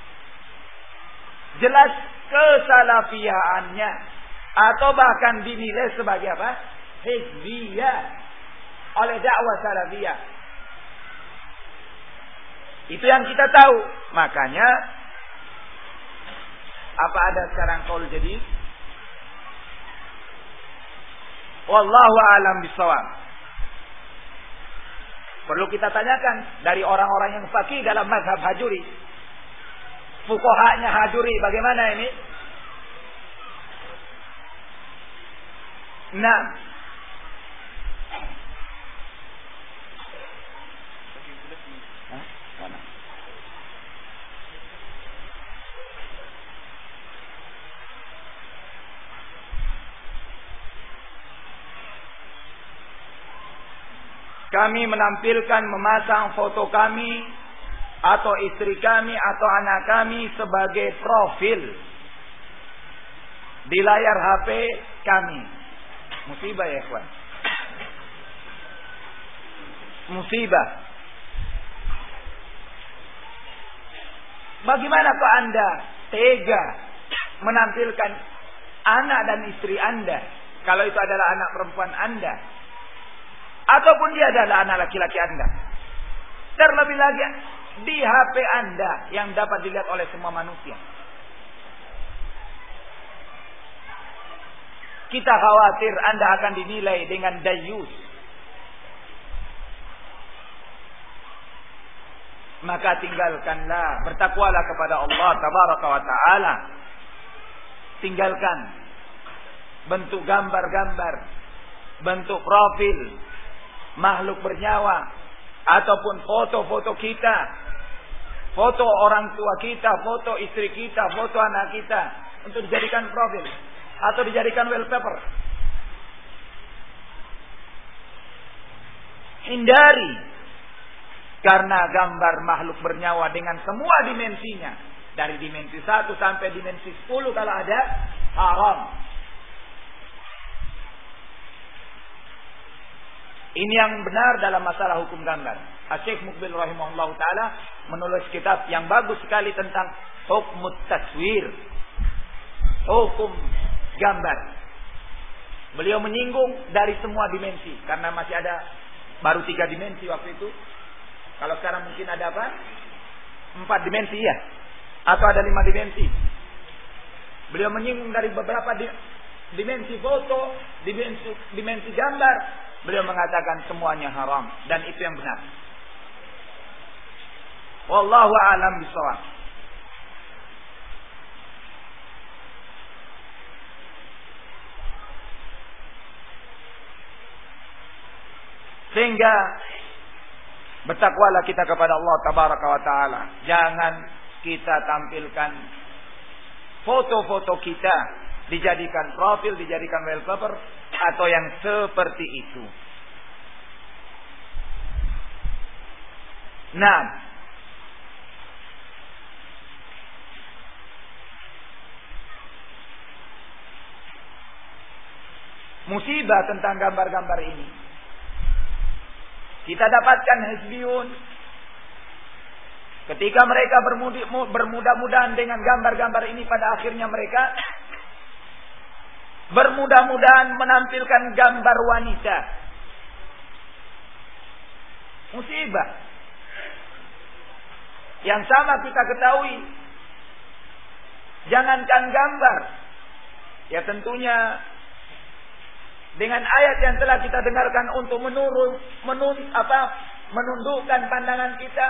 jelas kesalafiyaannya, atau bahkan dinilai sebagai apa? Hizbiyah oleh dakwah salafiyah. Itu yang kita tahu. Makanya apa ada sekarang qaul jadid? Wallahu a'lam bishawab. Perlu kita tanyakan dari orang-orang yang faqih dalam mazhab Hajuri. Fuqahanya Hajuri bagaimana ini? Nah, kami menampilkan memasang foto kami atau istri kami atau anak kami sebagai profil di layar HP kami. Musibah ya ikhwan. Musibah. Bagaimana kok Anda tega menampilkan anak dan istri Anda kalau itu adalah anak perempuan Anda, ataupun dia adalah anak laki-laki Anda? Terlebih lagi di HP Anda yang dapat dilihat oleh semua manusia. Kita khawatir Anda akan dinilai dengan dayus. Maka tinggalkanlah, bertakwalah kepada Allah tabaraka wa taala. Tinggalkan bentuk gambar-gambar, bentuk profil makhluk bernyawa, ataupun foto-foto kita, foto orang tua kita, foto istri kita, foto anak kita, untuk dijadikan profil atau dijadikan wallpaper. Hindari, karena gambar makhluk bernyawa dengan semua dimensinya, dari dimensi 1 sampai dimensi 10 kalau ada, haram. Ini yang benar dalam masalah hukum gambar. Syekh Muqbil rahimahullah ta'ala menulis kitab yang bagus sekali tentang hukum taswir, hukum gambar. Beliau menyinggung dari semua dimensi, karena masih ada baru 3 dimensi waktu itu. Kalau sekarang mungkin ada apa? 4 dimensi ya, atau ada 5 dimensi. Beliau menyinggung dari beberapa dimensi foto, dimensi gambar. Beliau mengatakan semuanya haram, dan itu yang benar. Wallahu a'lam bishawab. Sehingga bertakwalah kita kepada Allah tabaraka wa taala. Jangan kita tampilkan foto-foto kita dijadikan profil, dijadikan wallpaper, atau yang seperti itu. Nah, musibah tentang gambar-gambar ini kita dapatkan hizbiyun ketika mereka bermudah-mudahan dengan gambar-gambar ini, pada akhirnya mereka bermudah-mudahan menampilkan gambar wanita. Musibah. Yang sama kita ketahui, jangankan gambar, ya tentunya dengan ayat yang telah kita dengarkan untuk menundukkan pandangan kita,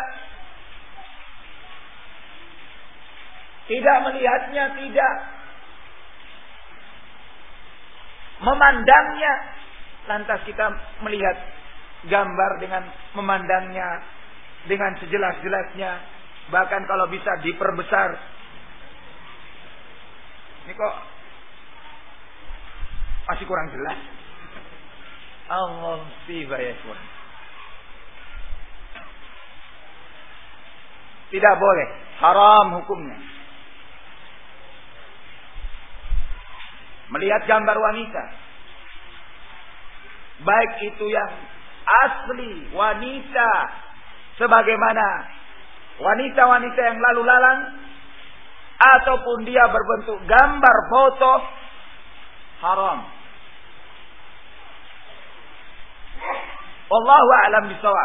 tidak melihatnya, tidak memandangnya, lantas kita melihat gambar dengan memandangnya dengan sejelas-jelasnya, bahkan kalau bisa diperbesar. Ini kok masih kurang jelas. Allah sibayakun. Tidak boleh, haram hukumnya. Melihat gambar wanita baik itu yang asli wanita sebagaimana wanita-wanita yang lalu lalang, ataupun dia berbentuk gambar foto, haram. Wallahu a'lam bishawab.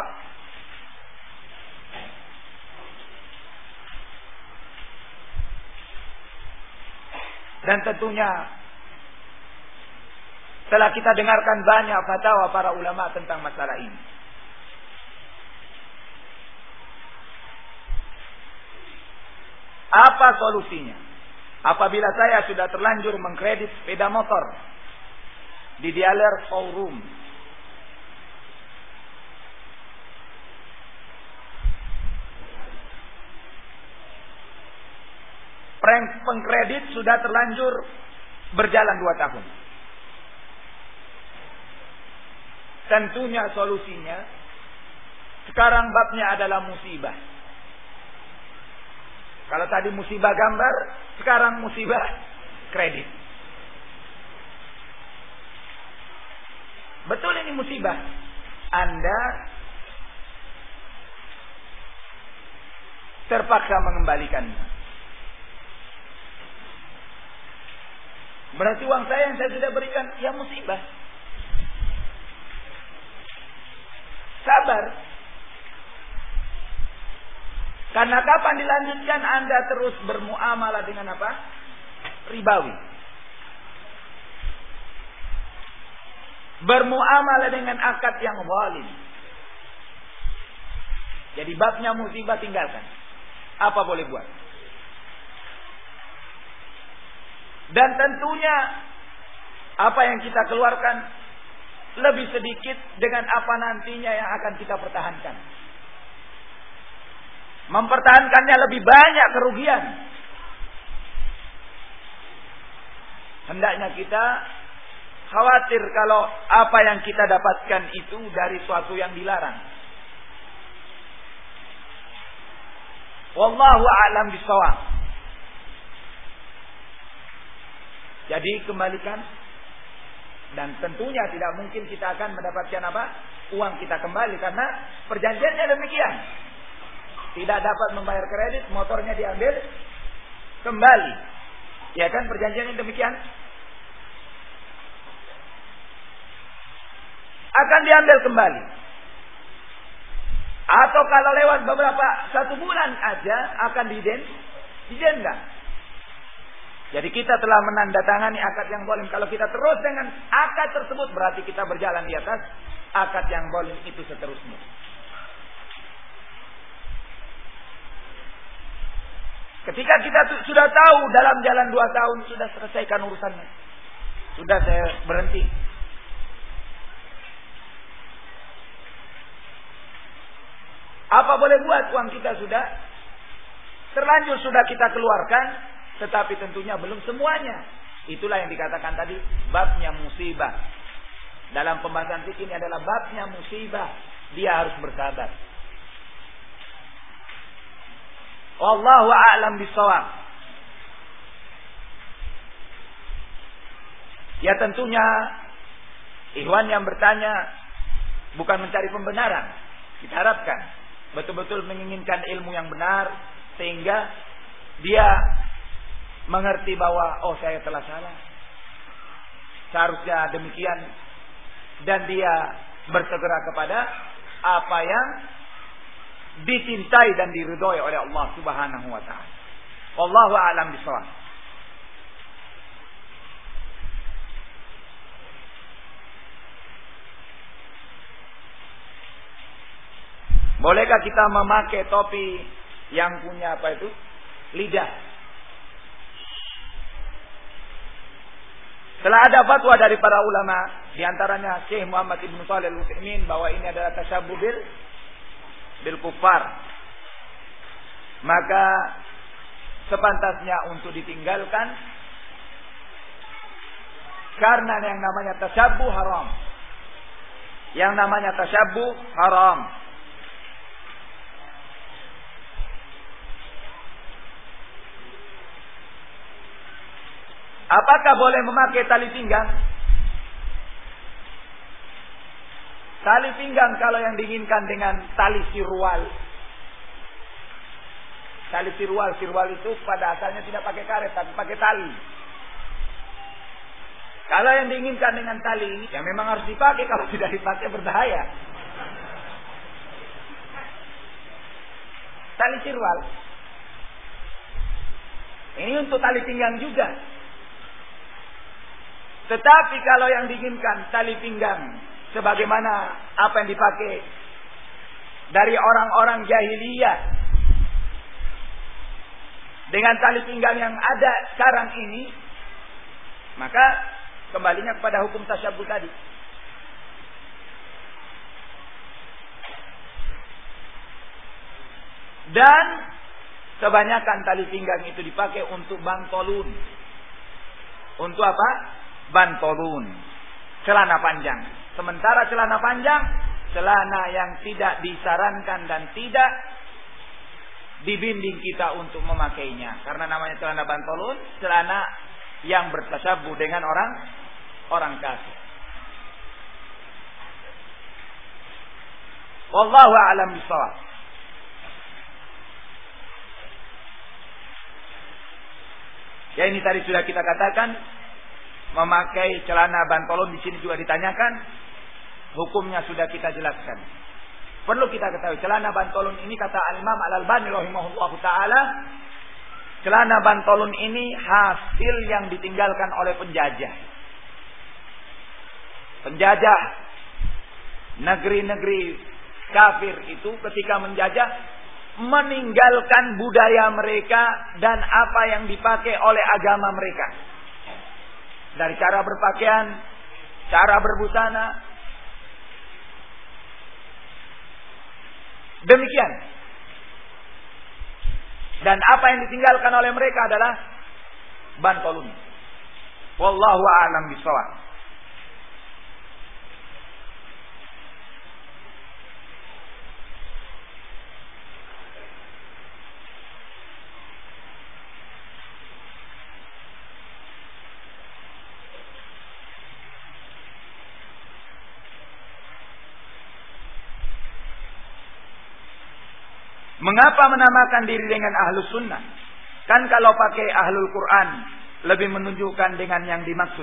Dan tentunya telah kita dengarkan banyak fatwa para ulama tentang masalah ini. Apa solusinya? Apabila saya sudah terlanjur mengkredit sepeda motor di dealer showroom, pengkredit sudah terlanjur berjalan 2 tahun. Tentunya solusinya sekarang babnya adalah musibah. Kalau tadi musibah gambar, sekarang musibah kredit. Betul ini musibah. Anda terpaksa mengembalikannya. Berarti uang saya yang saya sudah berikan, ya musibah. Sabar. Karena kapan dilanjutkan Anda terus bermuamalah dengan apa? Ribawi. Bermuamalah dengan akad yang zalim. Jadi babnya musibah tinggalkan. Apa boleh buat? Dan tentunya apa yang kita keluarkan lebih sedikit dengan apa nantinya yang akan kita pertahankan. Mempertahankannya lebih banyak kerugian. Hendaknya kita khawatir kalau apa yang kita dapatkan itu dari suatu yang dilarang. Wallahu a'lam bishawab. Jadi kembalikan. Dan tentunya tidak mungkin kita akan mendapatkan apa? Uang kita kembali. Karena perjanjiannya demikian. Tidak dapat membayar kredit, motornya diambil kembali. Ya kan perjanjiannya demikian. Akan diambil kembali. Atau kalau lewat beberapa 1 bulan aja akan didenda. Jadi kita telah menandatangani akad yang zalim. Kalau kita terus dengan akad tersebut berarti kita berjalan di atas akad yang zalim itu seterusnya. Ketika kita sudah tahu dalam jalan 2 tahun sudah selesaikan urusannya. Sudah saya berhenti. Apa boleh buat, uang kita sudah terlanjur sudah kita keluarkan, tetapi tentunya belum semuanya. Itulah yang dikatakan tadi babnya musibah. Dalam pembahasan fikih ini adalah babnya musibah. Dia harus bersabar. Wallahu a'lam bishawab. Ya tentunya ikhwan yang bertanya bukan mencari pembenaran. Kita harapkan betul-betul menginginkan ilmu yang benar sehingga dia mengerti bahwa oh saya telah salah. Seharusnya demikian dan dia bersegera kepada apa yang dicintai dan diridhoi oleh Allah Subhanahu wa taala. Wallahu a'lam bishawab. Bolehkah kita memakai topi yang punya apa itu? Lidah. Telah ada fatwa dari para ulama, di antaranya Syekh Muhammad Ibn Shalih Al-Utsaimin bahwa ini adalah tasyabbuh bil kuffar. Maka sepantasnya untuk ditinggalkan karena yang namanya tasyabbuh haram. Yang namanya tasyabbuh haram. Apakah boleh memakai tali pinggang? Tali pinggang kalau yang diinginkan dengan tali sirwal. Tali sirwal itu pada asalnya tidak pakai karet tapi pakai tali. Kalau yang diinginkan dengan tali ini, ya memang harus dipakai, kalau tidak dipakai berbahaya. Tali sirwal. Ini untuk tali pinggang juga. Tetapi kalau yang diinginkan tali pinggang sebagaimana apa yang dipakai dari orang-orang jahiliyah dengan tali pinggang yang ada sekarang ini, maka kembalinya kepada hukum tasyabbuh tadi. Dan kebanyakan tali pinggang itu dipakai untuk bantolun. Untuk apa? Bantolun. Celana panjang. Sementara celana panjang, celana yang tidak disarankan dan tidak dibimbing kita untuk memakainya. Karena namanya celana bantolun, celana yang bertasyabuh dengan orang kafir. Wallahu a'lam bishawab. Ya, ini tadi sudah kita katakan, memakai celana bantolon di sini juga ditanyakan, hukumnya sudah kita jelaskan. Perlu kita ketahui, celana bantolon ini kata Al-Imam Al-Albani rahimahullahu taala, celana bantolon ini hasil yang ditinggalkan oleh penjajah. Penjajah negeri-negeri kafir itu ketika menjajah meninggalkan budaya mereka dan apa yang dipakai oleh agama mereka. Dari cara berpakaian, cara berbusana. Demikian. Dan apa yang ditinggalkan oleh mereka adalah bantolun. Wallahu a'lam bishawab. Mengapa menamakan diri dengan ahlus sunnah? Kan kalau pakai ahlul Quran lebih menunjukkan dengan yang dimaksud.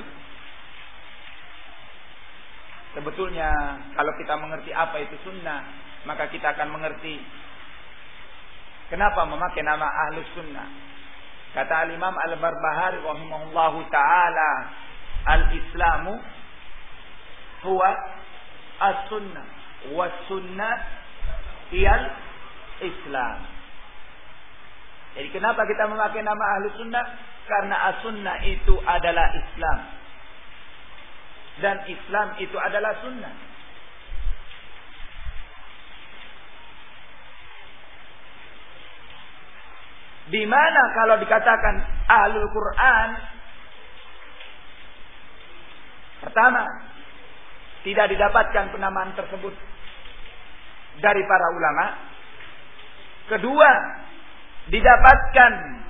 Sebetulnya kalau kita mengerti apa itu sunnah, maka kita akan mengerti kenapa memakai nama ahlus sunnah. Kata Al-Imam Al-Barbahari rahimahullahu ta'ala, al-Islamu huwa as-sunnah was-sunnah hiyal Islam. Jadi kenapa kita memakai nama Ahlus Sunnah? Karena as-sunnah itu adalah Islam. Dan Islam itu adalah sunnah. Di mana kalau dikatakan Ahlul Quran, pertama, tidak didapatkan penamaan tersebut dari para ulama. Kedua, didapatkan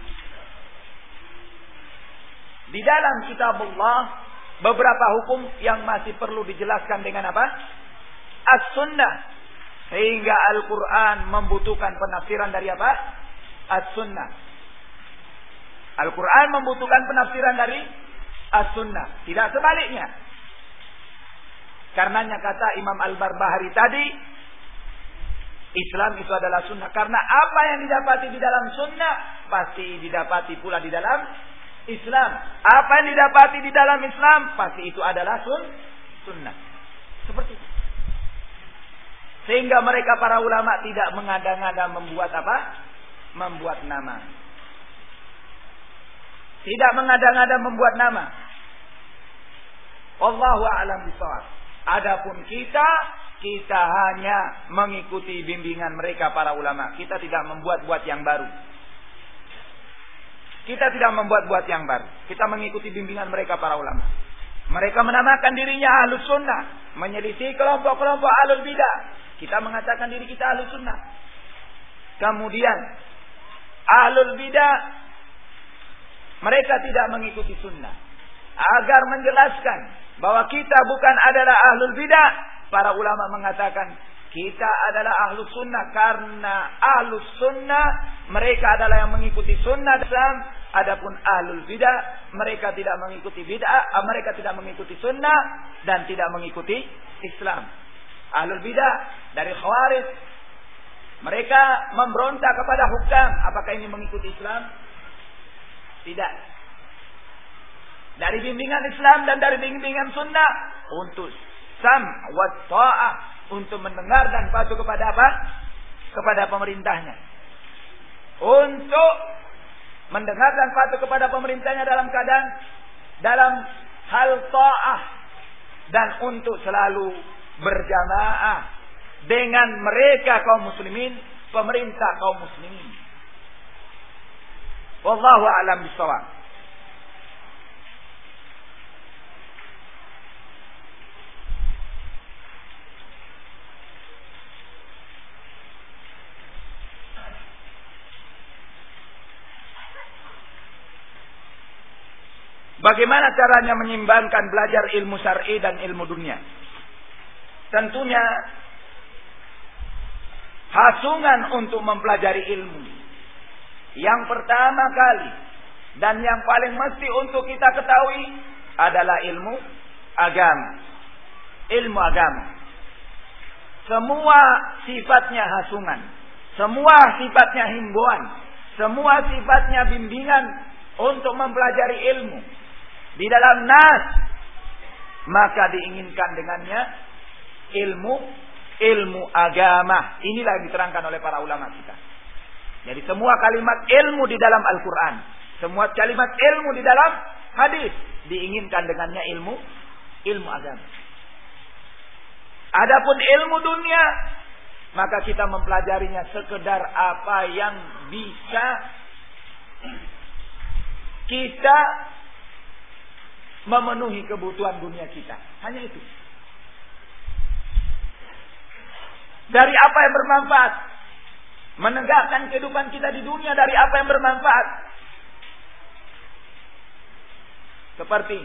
di dalam kitabullah beberapa hukum yang masih perlu dijelaskan dengan apa? As-sunnah. Sehingga Al-Quran membutuhkan penafsiran dari apa? As-sunnah. Al-Quran membutuhkan penafsiran dari As-sunnah. Tidak sebaliknya. Karenanya kata Imam Al-Barbahari tadi, Islam itu adalah sunnah. Karena apa yang didapati di dalam sunnah, pasti didapati pula di dalam Islam. Apa yang didapati di dalam Islam, pasti itu adalah sunnah. Seperti itu. Sehingga mereka para ulama tidak mengada-ngada membuat apa? Membuat nama. Tidak mengada-ngada membuat nama. Wallahu a'lam bishawab. Adapun kita hanya mengikuti bimbingan mereka para ulama. Kita tidak membuat-buat yang baru. Kita tidak membuat-buat yang baru. Kita mengikuti bimbingan mereka para ulama. Mereka menamakan dirinya ahlus sunnah, menyelisih kelompok-kelompok ahlul bidah. Kita mengatakan diri kita ahlus sunnah. Kemudian ahlul bidah, mereka tidak mengikuti sunnah. Agar menjelaskan bahwa kita bukan adalah ahlul bidah, para ulama mengatakan kita adalah ahlus sunnah karena ahlus sunnah mereka adalah yang mengikuti sunnah Islam. Adapun ahlul bidah mereka tidak mengikuti bid'ah, mereka tidak mengikuti sunnah dan tidak mengikuti Islam. Ahlul bidah dari Khawarij, mereka memberontak kepada hukam. Apakah ini mengikuti Islam? Tidak. Dari bimbingan Islam dan dari bimbingan sunnah untuk sam wa ta'ah, untuk mendengar dan patuh kepada apa? Kepada pemerintahnya. Untuk mendengar dan patuh kepada pemerintahnya dalam keadaan dalam hal ta'ah, dan untuk selalu berjamaah dengan mereka kaum muslimin, pemerintah kaum muslimin. Wallahu a'lam bishawab. Bagaimana caranya menyimbangkan belajar ilmu syar'i dan ilmu dunia? Tentunya hasungan untuk mempelajari ilmu. Yang pertama kali dan yang paling mesti untuk kita ketahui adalah ilmu agama. Ilmu agama. Semua sifatnya hasungan. Semua sifatnya himbauan. Semua sifatnya bimbingan untuk mempelajari ilmu. Di dalam nas, maka diinginkan dengannya ilmu agama. Inilah yang diterangkan oleh para ulama kita. Jadi semua kalimat ilmu di dalam Al-Quran, semua kalimat ilmu di dalam hadis, diinginkan dengannya ilmu agama. Adapun ilmu dunia, maka kita mempelajarinya sekedar apa yang bisa kita memenuhi kebutuhan dunia kita. Hanya itu. Dari apa yang bermanfaat. Menegakkan kehidupan kita di dunia dari apa yang bermanfaat. Seperti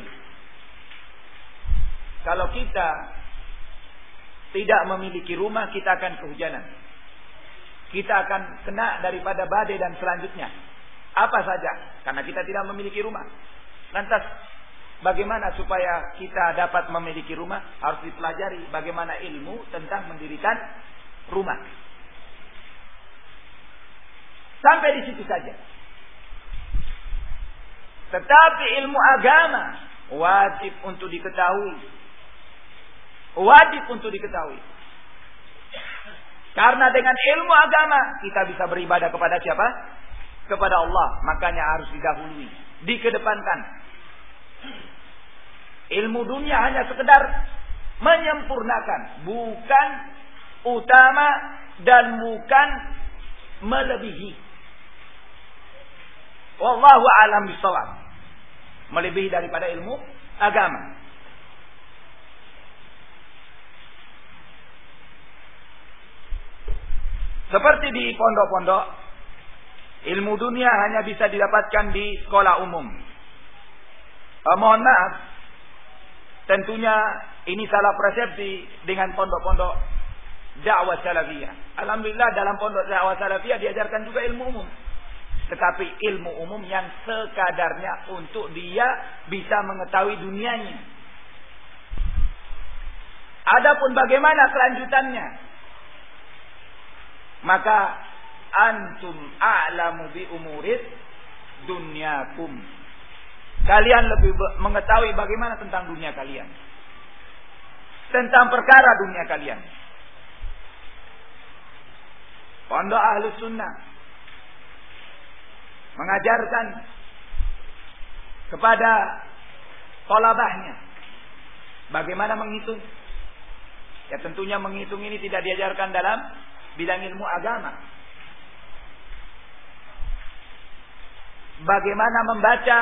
kalau kita tidak memiliki rumah, kita akan kehujanan. Kita akan kena daripada badai dan selanjutnya. Apa saja. Karena kita tidak memiliki rumah. Lantas bagaimana supaya kita dapat memiliki rumah? Harus dipelajari bagaimana ilmu tentang mendirikan rumah. Sampai di situ saja. Tetapi ilmu agama wajib untuk diketahui. Wajib untuk diketahui. Karena dengan ilmu agama kita bisa beribadah kepada siapa? Kepada Allah. Makanya harus didahului, dikedepankan. Ilmu dunia hanya sekedar menyempurnakan, bukan utama dan bukan melebihi. Wallahu a'lam bishawab. Melebihi daripada ilmu agama. Seperti di pondok-pondok, ilmu dunia hanya bisa didapatkan di sekolah umum. Mohon maaf, tentunya ini salah persepsi dengan pondok-pondok dakwah salafiyah. Alhamdulillah dalam pondok dakwah salafiyah diajarkan juga ilmu umum. Tetapi ilmu umum yang sekadarnya untuk dia bisa mengetahui dunianya. Adapun bagaimana kelanjutannya, maka antum a'lamu bi umurid dunyakum. Kalian lebih mengetahui bagaimana tentang dunia kalian. Tentang perkara dunia kalian. Pondok Ahlus Sunnah mengajarkan kepada thalabahnya bagaimana menghitung. Ya tentunya menghitung ini tidak diajarkan dalam bidang ilmu agama. Bagaimana membaca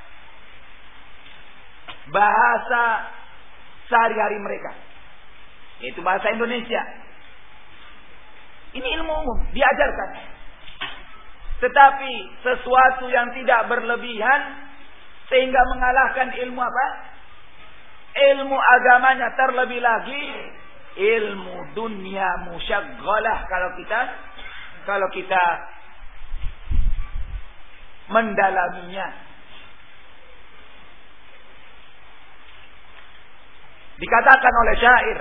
bahasa sehari-hari mereka, yaitu bahasa Indonesia. Ini ilmu umum diajarkan. Tetapi sesuatu yang tidak berlebihan sehingga mengalahkan ilmu apa? Ilmu agamanya, terlebih lagi ilmu dunia musyaghalah kalau kita mendalaminya. Dikatakan oleh syair,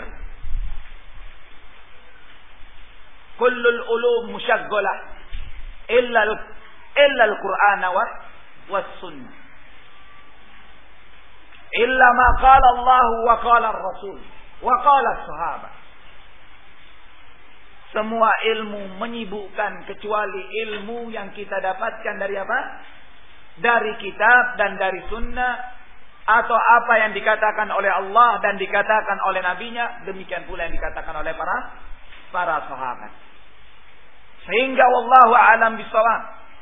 kullul ulum musyaghalah illa al-Qur'an was sunnah. Illa ma qala Allah wa qala ar-Rasul wa qala as-sahabah. Semua ilmu menyibukkan kecuali ilmu yang kita dapatkan dari apa? Dari kitab dan dari sunnah, atau apa yang dikatakan oleh Allah dan dikatakan oleh nabinya, demikian pula yang dikatakan oleh para sahabat. Sehingga wallahu a'lam bishawab.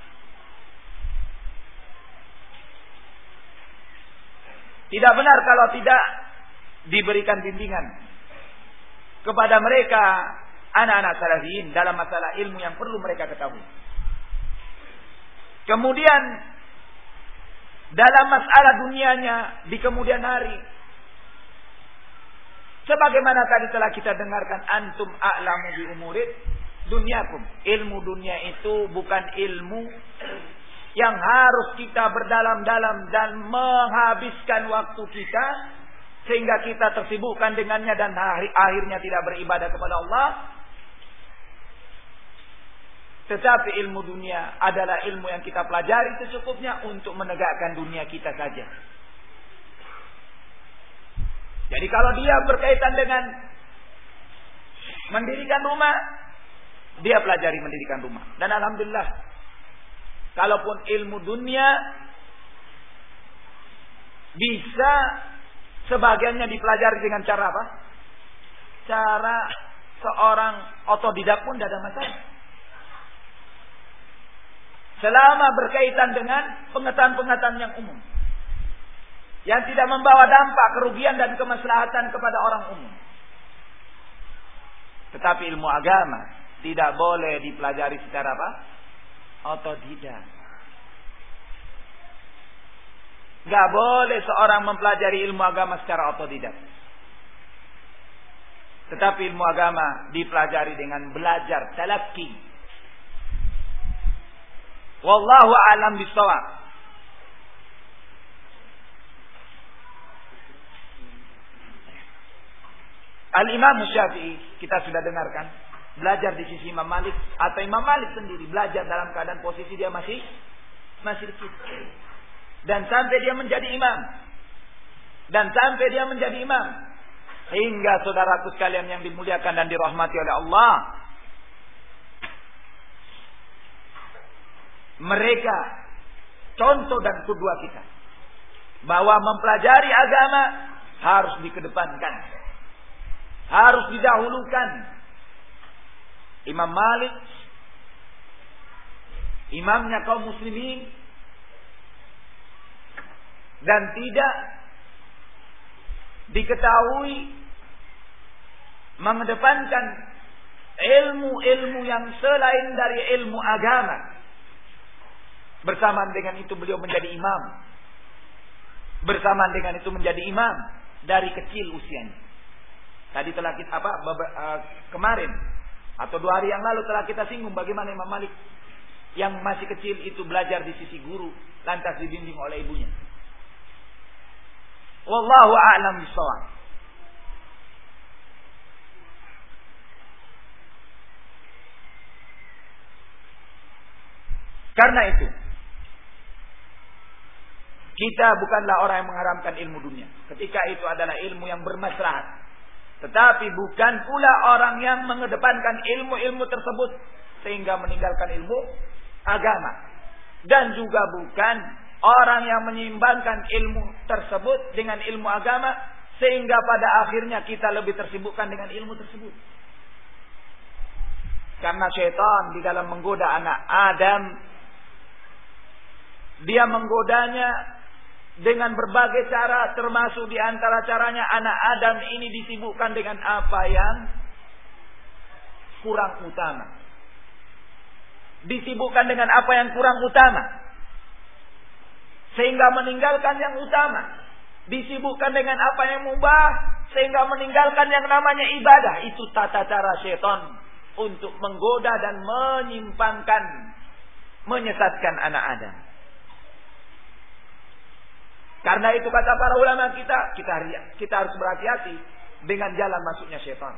Tidak benar kalau tidak diberikan bimbingan kepada mereka anak-anak salafiyin dalam masalah ilmu yang perlu mereka ketahui. Kemudian dalam masalah dunianya di kemudian hari, sebagaimana tadi telah kita dengarkan, antum a'lamu bi umurid dunyakum. Ilmu dunia itu bukan ilmu yang harus kita berdalam-dalam dan menghabiskan waktu kita sehingga kita tersibukkan dengannya dan akhirnya tidak beribadah kepada Allah. Tetapi ilmu dunia adalah ilmu yang kita pelajari secukupnya untuk menegakkan dunia kita saja. Jadi kalau dia berkaitan dengan mendirikan rumah, dia pelajari mendirikan rumah. Dan alhamdulillah, kalaupun ilmu dunia bisa sebagiannya dipelajari dengan cara apa? Cara seorang otodidak pun tidak ada masalah. Selama berkaitan dengan pengetahuan-pengetahuan yang umum, yang tidak membawa dampak kerugian dan kemaslahatan kepada orang umum. Tetapi ilmu agama tidak boleh dipelajari secara apa? Otodidak. Gak boleh seorang mempelajari ilmu agama secara otodidak. Tetapi ilmu agama dipelajari dengan belajar, talaqi. Wallahu a'lam bishawab. Al-Imam Syafi'i kita sudah dengarkan, belajar di sisi Imam Malik, atau Imam Malik sendiri belajar dalam keadaan posisi dia masih kecil. Dan sampai dia menjadi imam. Hingga saudaraku sekalian yang dimuliakan dan dirahmati oleh Allah, mereka contoh dan kudua kita bahwa mempelajari agama harus dikedepankan, harus didahulukan. Imam Malik, imamnya kaum muslimin, dan tidak diketahui mengedepankan ilmu-ilmu yang selain dari ilmu agama. Bersamaan dengan itu beliau menjadi imam. Bersamaan dengan itu menjadi imam dari kecil usianya. Tadi telah kita kemarin atau 2 hari yang lalu telah kita singgung bagaimana Imam Malik yang masih kecil itu belajar di sisi guru, lantas dibimbing oleh ibunya. Wallahu a'lam bishawab. Karena itu, kita bukanlah orang yang mengharamkan ilmu dunia, ketika itu adalah ilmu yang bermaslahat. Tetapi bukan pula orang yang mengedepankan ilmu-ilmu tersebut sehingga meninggalkan ilmu agama. Dan juga bukan orang yang menyeimbangkan ilmu tersebut dengan ilmu agama sehingga pada akhirnya kita lebih tersibukkan dengan ilmu tersebut. Karena syaitan di dalam menggoda anak Adam, dia menggodanya dengan berbagai cara, termasuk di antara caranya anak Adam ini disibukkan dengan apa yang kurang utama. Disibukkan dengan apa yang kurang utama, sehingga meninggalkan yang utama. Disibukkan dengan apa yang mubah, sehingga meninggalkan yang namanya ibadah. Itu tata cara syaitan untuk menggoda dan menyimpangkan, menyesatkan anak Adam. Karena itu kata para ulama kita harus berhati-hati dengan jalan masuknya syaitan.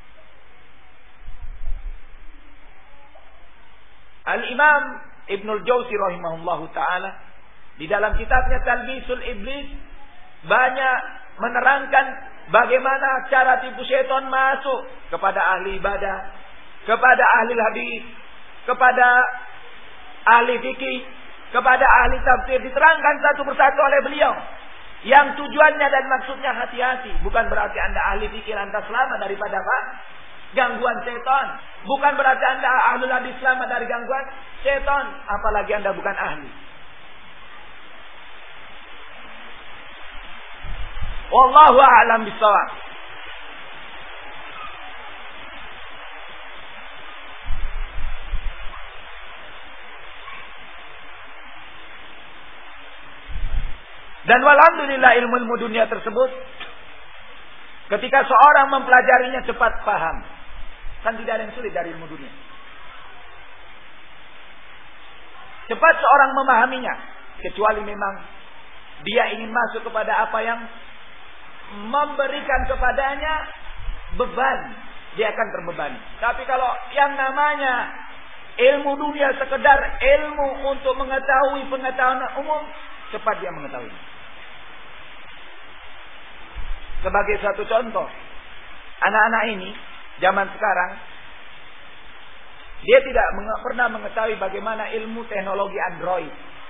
Al-Imam Ibnul Jauzi rahimahullahu ta'ala di dalam kitabnya Talbisul Iblis banyak menerangkan bagaimana cara tipu syaitan masuk kepada ahli ibadah, kepada ahli hadis, kepada ahli fikih, kepada ahli tafsir. Diterangkan satu persatu oleh beliau. Yang tujuannya dan maksudnya hati-hati. Bukan berarti Anda ahli fikih lantas selamat daripada apa? Gangguan syaitan. Bukan berarti Anda ahli hadis selamat dari gangguan syaitan. Apalagi Anda bukan ahli. Wallahu a'lam bishawab. Dan walhamdulillah ilmu dunia tersebut ketika seorang mempelajarinya cepat paham. Kan tidak ada yang sulit dari ilmu dunia. Cepat seorang memahaminya, kecuali memang dia ingin masuk kepada apa yang memberikan kepadanya beban, dia akan terbebani. Tapi kalau yang namanya ilmu dunia sekedar ilmu untuk mengetahui pengetahuan umum, cepat dia mengetahui. Sebagai suatu contoh, anak-anak ini zaman sekarang dia tidak pernah mengetahui bagaimana ilmu teknologi Android.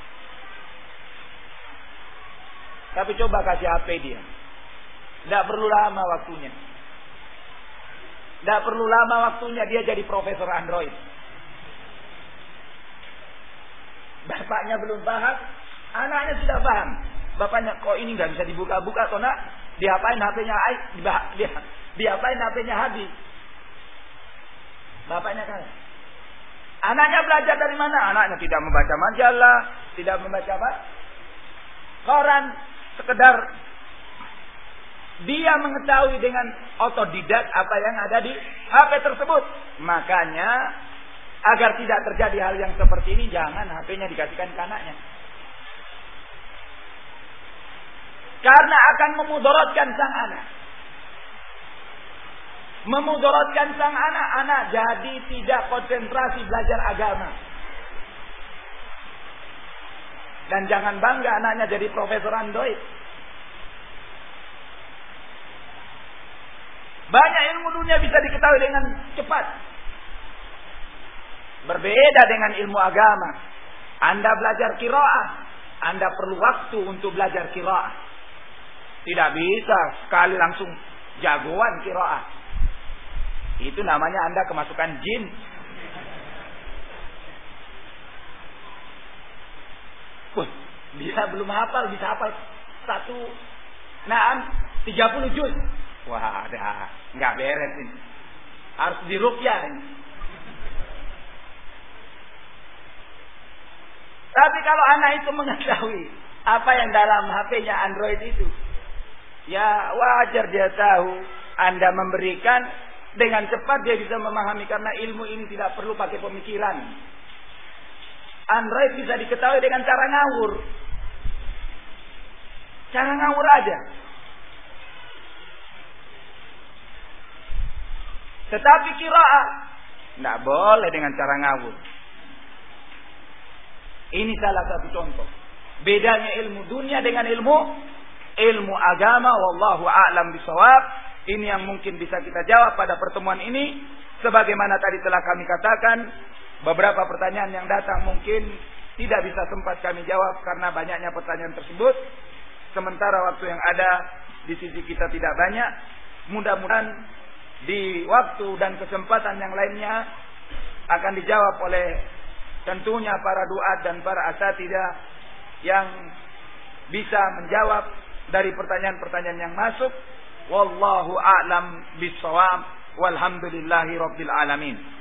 Tapi coba kasih HP dia. Tidak perlu lama waktunya. Tidak perlu lama waktunya dia jadi profesor Android. Bapaknya belum paham, anaknya sudah paham. Bapaknya, kok ini nggak bisa dibuka-buka, kok nak? Diapain HP-nya? Diapain HP-nya habis? Bapaknya kan. Anaknya belajar dari mana? Anaknya tidak membaca majalah, tidak membaca apa? Koran, sekedar dia mengetahui dengan otodidak apa yang ada di HP tersebut. Makanya agar tidak terjadi hal yang seperti ini, jangan HP-nya dikasihkan ke anaknya. Karena akan memudaratkan sang anak. Memudaratkan sang anak jadi tidak konsentrasi belajar agama. Dan jangan bangga anaknya jadi profesor Android. Banyak ilmu dunia bisa diketahui dengan cepat. Berbeda dengan ilmu agama. Anda belajar qiraah, Anda perlu waktu untuk belajar qiraah. Tidak bisa sekali langsung jagoan qiraah. Itu namanya Anda kemasukan jin. Dia belum hafal, bisa hafal 30 juz. Wah, nggak beres ini. Harus diruqyah ini. Tapi kalau anak itu mengetahui apa yang dalam HP-nya Android itu, ya wajar dia tahu. Anda memberikan dengan cepat dia bisa memahami, karena ilmu ini tidak perlu pakai pemikiran. Android bisa diketahui dengan cara ngawur. Cara ngawur aja. Tetapi qiraah tidak boleh dengan cara ngawur. Ini salah satu contoh. Bedanya ilmu dunia dengan ilmu agama. Wallahu a'lam bishawab. Ini yang mungkin bisa kita jawab pada pertemuan ini. Sebagaimana tadi telah kami katakan, beberapa pertanyaan yang datang mungkin tidak bisa sempat kami jawab karena banyaknya pertanyaan tersebut. Sementara waktu yang ada di sisi kita tidak banyak. Mudah-mudahan di waktu dan kesempatan yang lainnya akan dijawab oleh tentunya para duat dan para asatidzah yang bisa menjawab dari pertanyaan-pertanyaan yang masuk. Wallahu a'lam bishawab. Walhamdulillahi rabbil alamin.